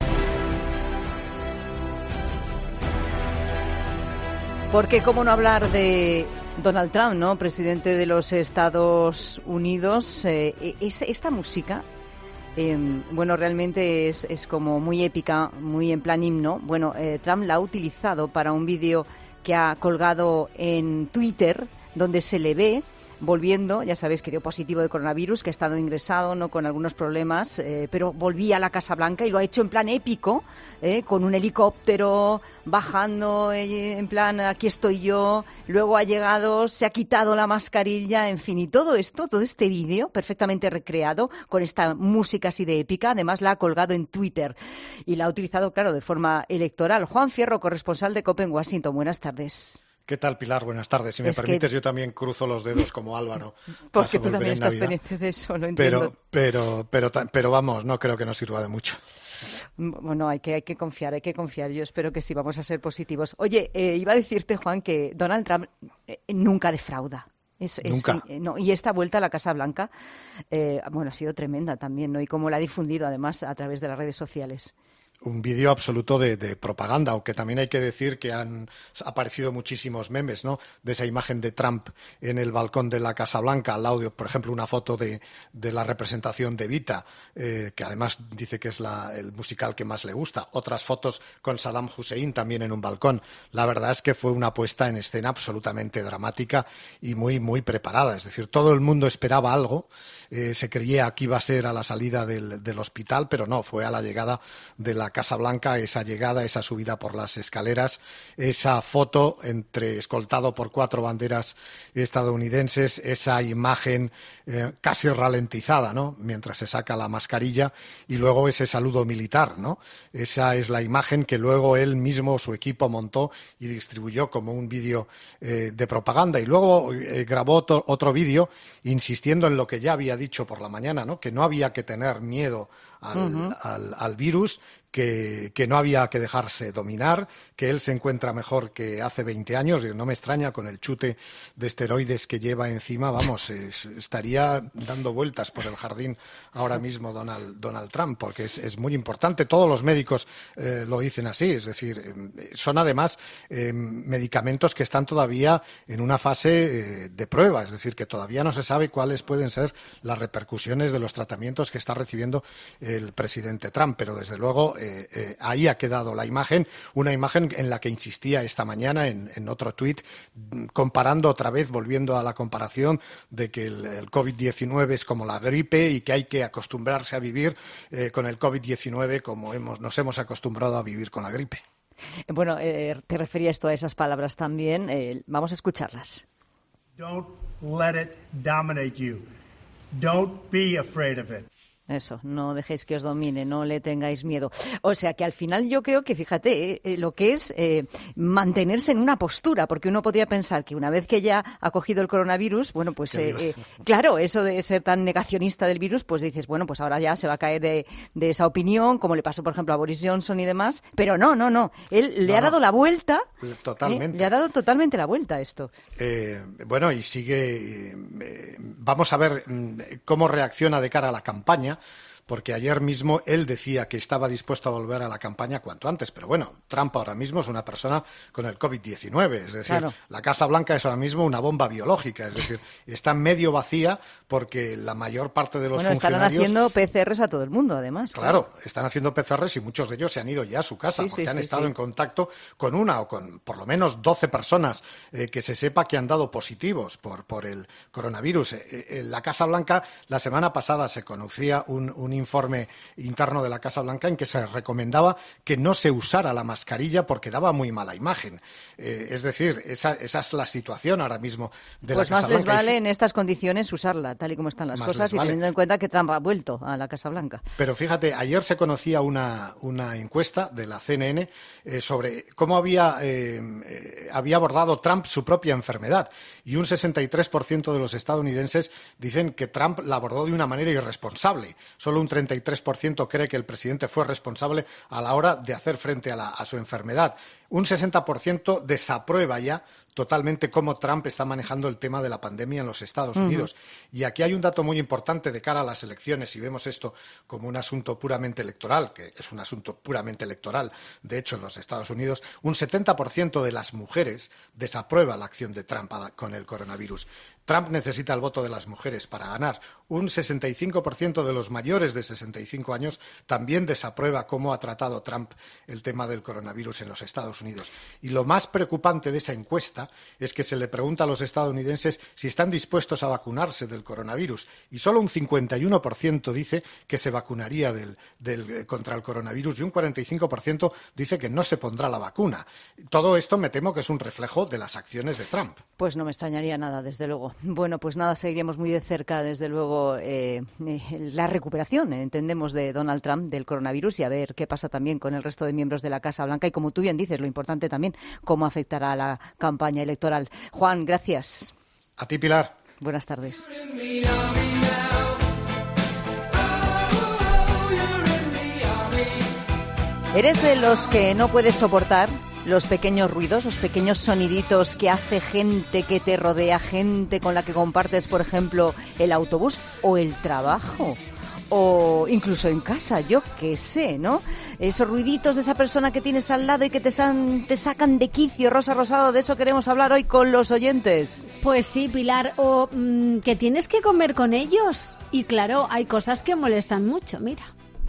Porque cómo no hablar de Donald Trump, ¿no? Presidente de los Estados Unidos. Eh, es, esta música, eh, bueno, realmente es, es como muy épica, muy en plan himno. Bueno, eh, Trump la ha utilizado para un vídeo que ha colgado en Twitter, donde se le ve volviendo, ya sabéis que dio positivo de coronavirus, que ha estado ingresado, no con algunos problemas, eh, pero volvía a la Casa Blanca y lo ha hecho en plan épico, eh, con un helicóptero bajando eh, en plan aquí estoy yo, luego ha llegado, se ha quitado la mascarilla, en fin, y todo esto, todo este vídeo perfectamente recreado con esta música así de épica, además la ha colgado en Twitter y la ha utilizado, claro, de forma electoral. Juan Fierro, corresponsal de COPE en Washington, buenas tardes. ¿Qué tal, Pilar? Buenas tardes. Si me es permites, que... yo también cruzo los dedos como Álvaro. Porque tú también estás pendiente de eso, lo entiendo. Pero, pero, pero, pero vamos, no creo que nos sirva de mucho. Bueno, hay que, hay que confiar, hay que confiar. Yo espero que sí, vamos a ser positivos. Oye, eh, iba a decirte, Juan, que Donald Trump eh, nunca defrauda. Es, es, Nunca. Eh, no, y esta vuelta a la Casa Blanca, eh, bueno, ha sido tremenda también, ¿no? Y cómo la ha difundido, además, a través de las redes sociales. Un vídeo absoluto de, de propaganda, aunque también hay que decir que han aparecido muchísimos memes, ¿no? De esa imagen de Trump en el balcón de la Casa Blanca, al lado, por ejemplo, una foto de, de la representación de Evita, eh, que además dice que es la, el musical que más le gusta. Otras fotos con Saddam Hussein también en un balcón. La verdad es que fue una puesta en escena absolutamente dramática y muy, muy preparada. Es decir, todo el mundo esperaba algo. Eh, se creía que iba a ser a la salida del, del hospital, pero no, fue a la llegada de la Casa Blanca, esa llegada, esa subida por las escaleras, esa foto entre escoltado por cuatro banderas estadounidenses, esa imagen eh, casi ralentizada, ¿no? Mientras se saca la mascarilla y luego ese saludo militar, ¿no? Esa es la imagen que luego él mismo, su equipo montó y distribuyó como un vídeo eh, de propaganda y luego eh, grabó otro, otro vídeo insistiendo en lo que ya había dicho por la mañana, ¿no? Que no había que tener miedo al, uh-huh. al, al virus, que, que no había que dejarse dominar, que él se encuentra mejor que hace veinte años. No me extraña, con el chute de esteroides que lleva encima, vamos, es, estaría dando vueltas por el jardín ahora mismo Donald, Donald Trump, porque es, es muy importante. Todos los médicos eh, lo dicen así, es decir, eh, son además eh, medicamentos que están todavía en una fase eh, de prueba, es decir, que todavía no se sabe cuáles pueden ser las repercusiones de los tratamientos que está recibiendo el presidente Trump, pero desde luego eh, eh, ahí ha quedado la imagen, una imagen en la que insistía esta mañana en, en otro tuit, comparando otra vez, volviendo a la comparación de que el, el COVID diecinueve es como la gripe y que hay que acostumbrarse a vivir eh, con el COVID diecinueve como hemos, nos hemos acostumbrado a vivir con la gripe. Bueno, eh, te referías tú a esas palabras también, eh, vamos a escucharlas. Don't let it dominate you. Don't be afraid of it. Eso, no dejéis que os domine, no le tengáis miedo. O sea que al final yo creo que, fíjate, eh, lo que es eh, mantenerse en una postura, porque uno podría pensar que una vez que ya ha cogido el coronavirus, bueno, pues eh, eh, claro, eso de ser tan negacionista del virus, pues dices, bueno, pues ahora ya se va a caer de, de esa opinión, como le pasó, por ejemplo, a Boris Johnson y demás. Pero no, no, no. Él le no, ha dado no. la vuelta. Totalmente. Eh, le ha dado totalmente la vuelta a esto. Eh, bueno, y sigue. Eh, vamos a ver cómo reacciona de cara a la campaña. Porque ayer mismo él decía que estaba dispuesto a volver a la campaña cuanto antes. Pero bueno, Trump ahora mismo es una persona con el COVID diecinueve. Es decir, claro. La Casa Blanca es ahora mismo una bomba biológica. Es decir, está medio vacía porque la mayor parte de los bueno, funcionarios... Bueno, están haciendo P C Rs a todo el mundo, además. Claro, claro, están haciendo P C Rs y muchos de ellos se han ido ya a su casa sí, porque sí, han sí, estado sí. en contacto con una o con por lo menos doce personas eh, que se sepa que han dado positivos por, por el coronavirus. Eh, en la Casa Blanca, la semana pasada se conocía un, un informe interno de la Casa Blanca en que se recomendaba que no se usara la mascarilla porque daba muy mala imagen. Eh, es decir, esa, esa es la situación ahora mismo de pues la Casa Blanca. Pues más les vale en estas condiciones usarla, tal y como están las más cosas, y vale. teniendo en cuenta que Trump ha vuelto a la Casa Blanca. Pero fíjate, ayer se conocía una, una encuesta de la C N N eh, sobre cómo había, eh, eh, había abordado Trump su propia enfermedad, y un sesenta y tres por ciento de los estadounidenses dicen que Trump la abordó de una manera irresponsable. Solo un treinta y tres por ciento cree que el presidente fue responsable a la hora de hacer frente a, la, a su enfermedad. Un sesenta por ciento desaprueba ya totalmente cómo Trump está manejando el tema de la pandemia en los Estados Unidos. Uh-huh. Y aquí hay un dato muy importante de cara a las elecciones, si vemos esto como un asunto puramente electoral, que es un asunto puramente electoral, de hecho, en los Estados Unidos, un setenta por ciento de las mujeres desaprueba la acción de Trump con el coronavirus. Trump necesita el voto de las mujeres para ganar. Un sesenta y cinco por ciento de los mayores de sesenta y cinco años también desaprueba cómo ha tratado Trump el tema del coronavirus en los Estados Estados Unidos. Y lo más preocupante de esa encuesta es que se le pregunta a los estadounidenses si están dispuestos a vacunarse del coronavirus y solo un cincuenta y uno por ciento dice que se vacunaría del, del, contra el coronavirus y un cuarenta y cinco por ciento dice que no se pondrá la vacuna. Todo esto me temo que es un reflejo de las acciones de Trump. Pues no me extrañaría nada, desde luego. Bueno, pues nada, seguiremos muy de cerca, desde luego, eh, eh, la recuperación, eh, entendemos, de Donald Trump del coronavirus y a ver qué pasa también con el resto de miembros de la Casa Blanca y, como tú bien dices, lo importante también, cómo afectará a la campaña electoral. Juan, gracias. A ti, Pilar. Buenas tardes. ¿Eres de los que no puedes soportar los pequeños ruidos, los pequeños soniditos que hace gente que te rodea, gente con la que compartes, por ejemplo, el autobús o el trabajo? O incluso en casa, yo qué sé, ¿no? Esos ruiditos de esa persona que tienes al lado y que te, san, te sacan de quicio. Rosa Rosado, de eso queremos hablar hoy con los oyentes. Pues sí, Pilar, o mmm, que tienes que comer con ellos. Y claro, hay cosas que molestan mucho, mira.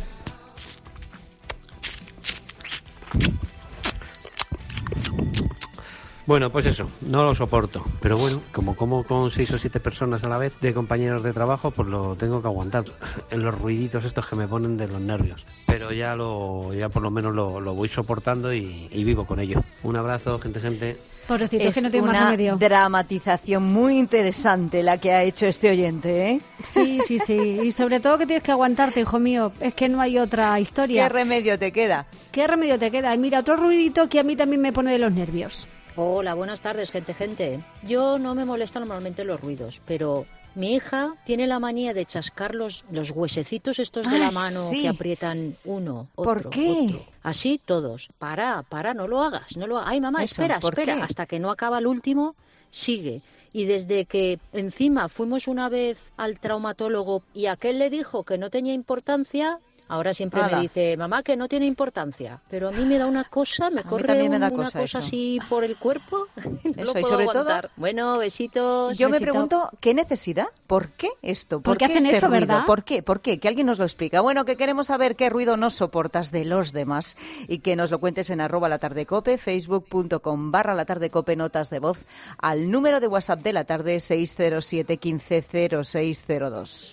Bueno, pues eso, no lo soporto. Pero bueno, como como con seis o siete personas a la vez de compañeros de trabajo, pues lo tengo que aguantar. En los ruiditos estos que me ponen de los nervios. Pero ya lo, ya por lo menos lo, lo voy soportando y, y vivo con ello. Un abrazo, gente, gente. Pobrecito, es que no tiene una más remedio. Dramatización muy interesante la que ha hecho este oyente, ¿eh? Sí, sí, sí. Y sobre todo que tienes que aguantarte, hijo mío. Es que no hay otra historia. ¿Qué remedio te queda? ¿Qué remedio te queda? Y mira, otro ruidito que a mí también me pone de los nervios. Hola, buenas tardes, gente, gente. Yo no me molestan normalmente los ruidos, pero mi hija tiene la manía de chascar los, los huesecitos estos de Ay, la mano sí. que aprietan uno, otro, ¿Por qué? otro. Así todos. Para, para, no lo hagas, no lo hagas. Ay, mamá, Eso, espera, ¿por espera. qué? Hasta que no acaba el último, sigue. Y desde que encima fuimos una vez al traumatólogo y aquel le dijo que no tenía importancia... Ahora siempre Ala. me dice, mamá, que no tiene importancia. Pero a mí me da una cosa, me A mí corre también me un- da una cosa cosa eso. así por el cuerpo. No lo Eso, y puedo sobre aguantar. todo, Bueno, besitos. yo me besito. pregunto, ¿qué necesidad? ¿Por qué esto? ¿Por qué hacen este eso, ruido? verdad? ¿Por qué? ¿Por qué? Que alguien nos lo explica. Bueno, que queremos saber qué ruido no soportas de los demás y que nos lo cuentes en arroba la tarde cope, facebook.com barra la tarde cope, notas de voz, al número de WhatsApp de la tarde seis cero siete, quince, cero seis cero dos.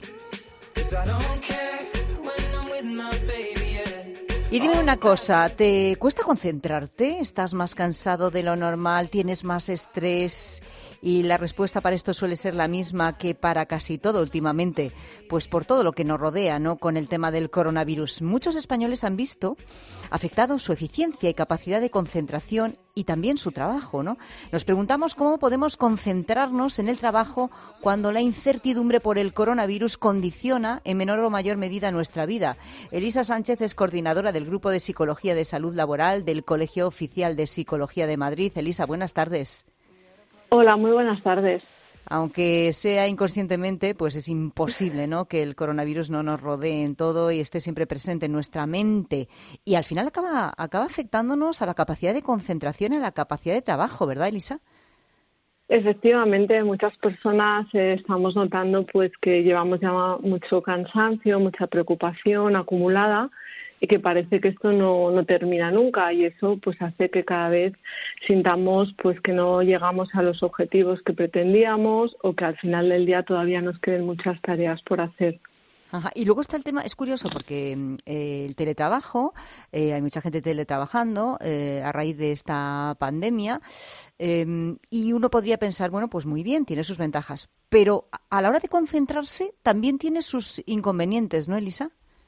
Y dime una cosa, ¿te cuesta concentrarte? ¿Estás más cansado de lo normal? ¿Tienes más estrés? Y la respuesta para esto suele ser la misma que para casi todo últimamente, pues por todo lo que nos rodea, ¿no? Con el tema del coronavirus. Muchos españoles han visto afectado su eficiencia y capacidad de concentración y también su trabajo, ¿no? Nos preguntamos cómo podemos concentrarnos en el trabajo cuando la incertidumbre por el coronavirus condiciona en menor o mayor medida nuestra vida. Elisa Sánchez es coordinadora del Grupo de Psicología de Salud Laboral del Colegio Oficial de Psicología de Madrid. Elisa, buenas tardes. Hola, muy buenas tardes. Aunque sea inconscientemente, pues es imposible, ¿no?, que el coronavirus no nos rodee en todo y esté siempre presente en nuestra mente. Y al final acaba, acaba afectándonos a la capacidad de concentración y a la capacidad de trabajo, ¿verdad, Elisa? Efectivamente, muchas personas eh, estamos notando pues que llevamos ya mucho cansancio, mucha preocupación acumulada y que parece que esto no, no termina nunca, y eso pues hace que cada vez sintamos pues que no llegamos a los objetivos que pretendíamos o que al final del día todavía nos queden muchas tareas por hacer. Ajá. Y luego está el tema, es curioso porque eh, el teletrabajo, eh, hay mucha gente teletrabajando eh, a raíz de esta pandemia eh, y uno podría pensar, bueno, pues muy bien, tiene sus ventajas, pero a la hora de concentrarse también tiene sus inconvenientes, ¿no, Elisa?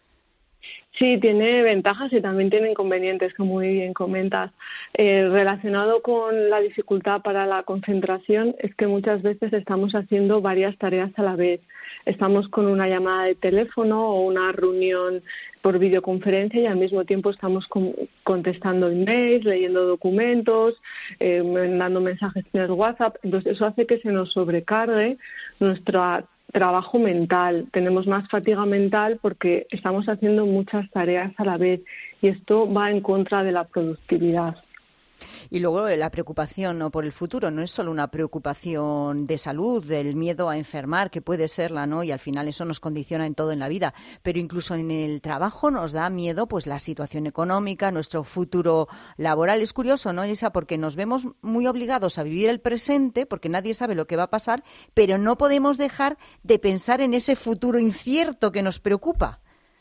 Sí, tiene ventajas y también tiene inconvenientes, como muy bien comentas. Eh, relacionado con la dificultad para la concentración es que muchas veces estamos haciendo varias tareas a la vez. Estamos con una llamada de teléfono o una reunión por videoconferencia y al mismo tiempo estamos con, contestando emails, leyendo documentos, eh, mandando mensajes en el WhatsApp. Entonces eso hace que se nos sobrecargue nuestra trabajo mental, tenemos más fatiga mental porque estamos haciendo muchas tareas a la vez y esto va en contra de la productividad. Y luego la preocupación, ¿no?, por el futuro no es solo una preocupación de salud, del miedo a enfermar, que puede serla, ¿no? Y al final eso nos condiciona en todo en la vida, pero incluso en el trabajo nos da miedo pues la situación económica, nuestro futuro laboral. Es curioso, ¿no, Elisa? Porque nos vemos muy obligados a vivir el presente, porque nadie sabe lo que va a pasar, pero no podemos dejar de pensar en ese futuro incierto que nos preocupa.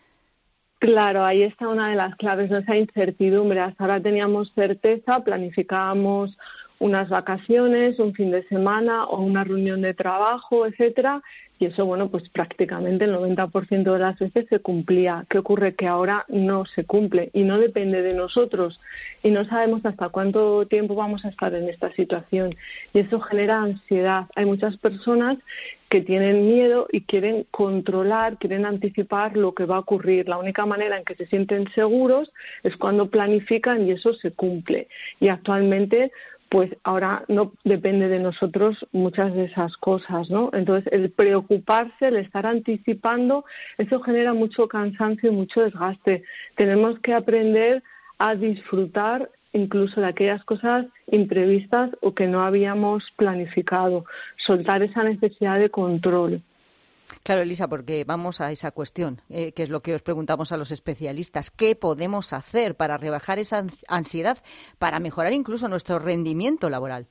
Claro, ahí está una de las claves, ¿no? Esa incertidumbre. Hasta ahora teníamos certeza, planificábamos unas vacaciones, un fin de semana o una reunión de trabajo, etcétera, y eso, bueno, pues prácticamente el noventa por ciento de las veces se cumplía. ¿Qué ocurre? Que ahora no se cumple y no depende de nosotros y no sabemos hasta cuánto tiempo vamos a estar en esta situación y eso genera ansiedad. Hay muchas personas que tienen miedo y quieren controlar, quieren anticipar lo que va a ocurrir. La única manera en que se sienten seguros es cuando planifican y eso se cumple. Y actualmente, pues ahora no depende de nosotros muchas de esas cosas, ¿no? Entonces, el preocuparse, el estar anticipando, eso genera mucho cansancio y mucho desgaste. Tenemos que aprender a disfrutar incluso de aquellas cosas imprevistas o que no habíamos planificado, soltar esa necesidad de control. Claro, Elisa, porque vamos a esa cuestión, eh, que es lo que os preguntamos a los especialistas. ¿Qué podemos hacer para rebajar esa ansiedad, para mejorar incluso nuestro rendimiento laboral?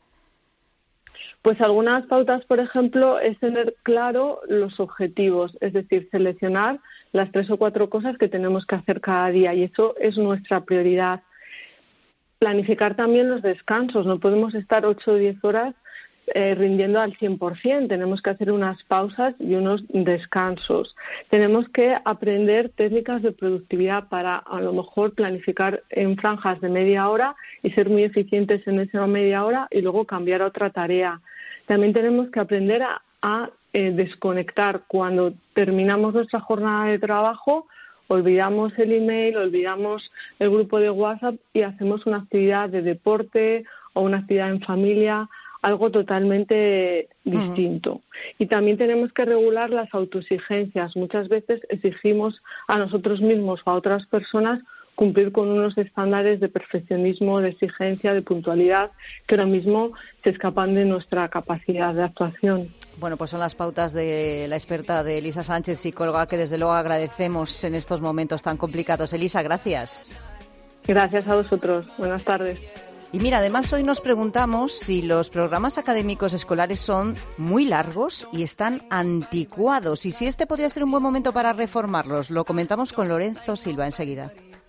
Pues algunas pautas, por ejemplo, es tener claro los objetivos, es decir, seleccionar las tres o cuatro cosas que tenemos que hacer cada día y eso es nuestra prioridad. Planificar también los descansos, no podemos estar ocho o diez horas Eh, rindiendo al cien por ciento. Tenemos que hacer unas pausas y unos descansos. Tenemos que aprender técnicas de productividad para a lo mejor planificar en franjas de media hora y ser muy eficientes en esa media hora y luego cambiar a otra tarea. También tenemos que aprender a, a eh, desconectar. Cuando terminamos nuestra jornada de trabajo, olvidamos el email, olvidamos el grupo de WhatsApp y hacemos una actividad de deporte o una actividad en familia, algo totalmente distinto. Uh-huh. Y también tenemos que regular las autoexigencias. Muchas veces exigimos a nosotros mismos o a otras personas cumplir con unos estándares de perfeccionismo, de exigencia, de puntualidad, que ahora mismo se escapan de nuestra capacidad de actuación. Bueno, pues son las pautas de la experta de Elisa Sánchez, psicóloga, que desde luego agradecemos en estos momentos tan complicados. Elisa, gracias. Gracias a vosotros. Buenas tardes. Y mira, además hoy nos preguntamos si los programas académicos escolares son muy largos y están anticuados y si este podría ser un buen momento para reformarlos. Lo comentamos con Lorenzo Silva enseguida.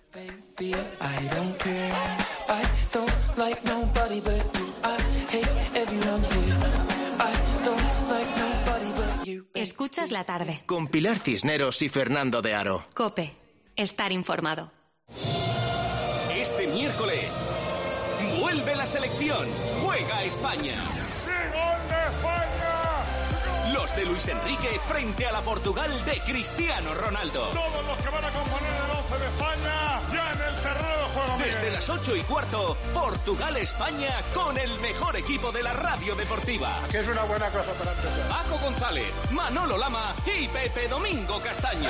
Escuchas la tarde. Con Pilar Cisneros y Fernando de Aro. COPE. Estar informado. Este miércoles vuelve la selección. Juega España. ¡Gol de España! Los de Luis Enrique frente a la Portugal de Cristiano Ronaldo. Todos los que van a componer el once de España ya en el terreno de juego. Desde las ocho y cuarto, Portugal-España con el mejor equipo de la radio deportiva. Que es una buena cosa para empezar. Paco González, Manolo Lama y Pepe Domingo Castaño.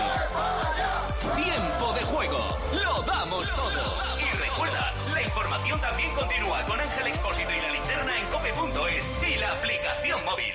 Tiempo de juego. Lo damos todo. Y recuerda, la información también continúa con Ángel Expósito y la linterna en cope punto es y la aplicación móvil.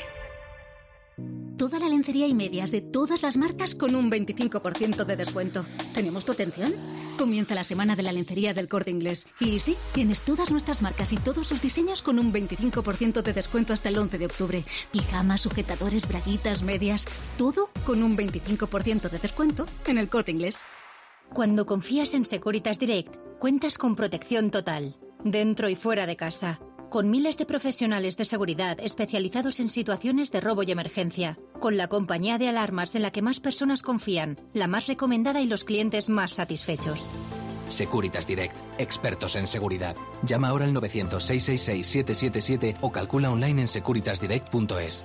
Toda la lencería y medias de todas las marcas con un veinticinco por ciento de descuento. ¿Tenemos tu atención? Comienza la semana de la lencería del Corte Inglés. Y sí, tienes todas nuestras marcas y todos sus diseños con un veinticinco por ciento de descuento hasta el once de octubre. Pijamas, sujetadores, braguitas, medias... Todo con un veinticinco por ciento de descuento en el Corte Inglés. Cuando confías en Securitas Direct, cuentas con protección total, dentro y fuera de casa, con miles de profesionales de seguridad especializados en situaciones de robo y emergencia, con la compañía de alarmas en la que más personas confían, la más recomendada y los clientes más satisfechos. Securitas Direct, expertos en seguridad. Llama ahora al novecientos, seiscientos sesenta y seis, siete siete siete o calcula online en securitas direct punto es.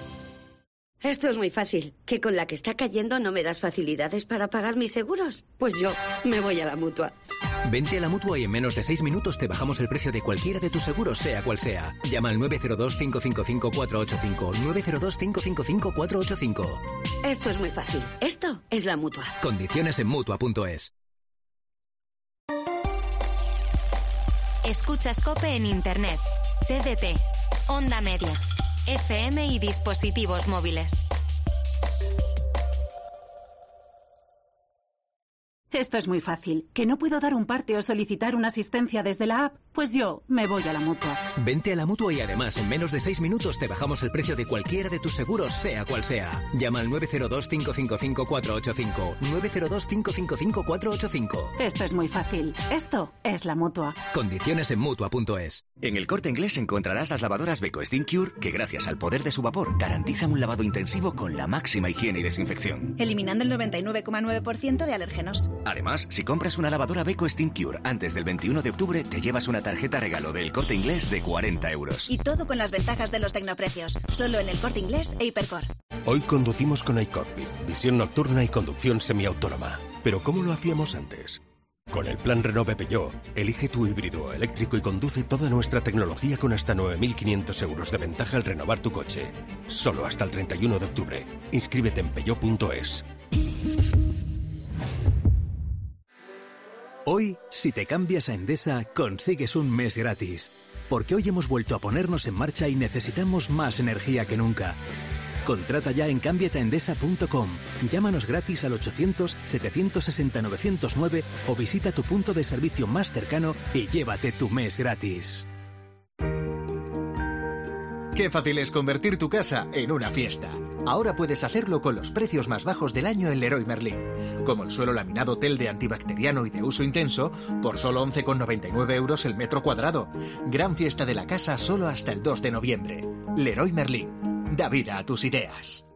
Esto es muy fácil. ¿Que con la que está cayendo no me das facilidades para pagar mis seguros? Pues yo me voy a la Mutua. Vente a la Mutua y en menos de seis minutos te bajamos el precio de cualquiera de tus seguros, sea cual sea. Llama al nueve cero dos, cinco cinco cinco, cuatro ocho cinco, nueve cero dos, cinco cinco cinco, cuatro ocho cinco. Esto es muy fácil. Esto es la Mutua. Condiciones en Mutua punto es. Escuchas COPE en Internet, T D T, Onda Media, F M y dispositivos móviles. Esto es muy fácil. ¿Que no puedo dar un parte o solicitar una asistencia desde la app? Pues yo me voy a la Mutua. Vente a la Mutua y además en menos de seis minutos te bajamos el precio de cualquiera de tus seguros, sea cual sea. Llama al nueve cero dos, cinco cinco cinco, cuatro ocho cinco. nueve cero dos, cinco cinco cinco, cuatro ocho cinco. Esto es muy fácil. Esto es la Mutua. Condiciones en Mutua punto es. En El Corte Inglés encontrarás las lavadoras Beko Steam Cure que gracias al poder de su vapor garantizan un lavado intensivo con la máxima higiene y desinfección, eliminando el noventa y nueve coma nueve por ciento de alérgenos. Además, si compras una lavadora Beko Steam Cure antes del veintiuno de octubre, te llevas una tarjeta regalo del Corte Inglés de cuarenta euros. Y todo con las ventajas de los tecnoprecios. Solo en El Corte Inglés e Hipercor. Hoy conducimos con iCockpit, visión nocturna y conducción semiautónoma. Pero ¿cómo lo hacíamos antes? Con el plan Renove Peugeot, elige tu híbrido eléctrico y conduce toda nuestra tecnología con hasta nueve mil quinientos euros de ventaja al renovar tu coche. Solo hasta el treinta y uno de octubre. Inscríbete en peugeot punto es. Hoy, si te cambias a Endesa, consigues un mes gratis. Porque hoy hemos vuelto a ponernos en marcha y necesitamos más energía que nunca. Contrata ya en cámbiate a endesa punto com. Llámanos gratis al ochocientos, setecientos sesenta, novecientos nueve o visita tu punto de servicio más cercano y llévate tu mes gratis. Qué fácil es convertir tu casa en una fiesta. Ahora puedes hacerlo con los precios más bajos del año en Leroy Merlin. Como el suelo laminado Telde antibacteriano y de uso intenso, por solo once con noventa y nueve euros el metro cuadrado. Gran fiesta de la casa solo hasta el dos de noviembre. Leroy Merlin. Da vida a tus ideas.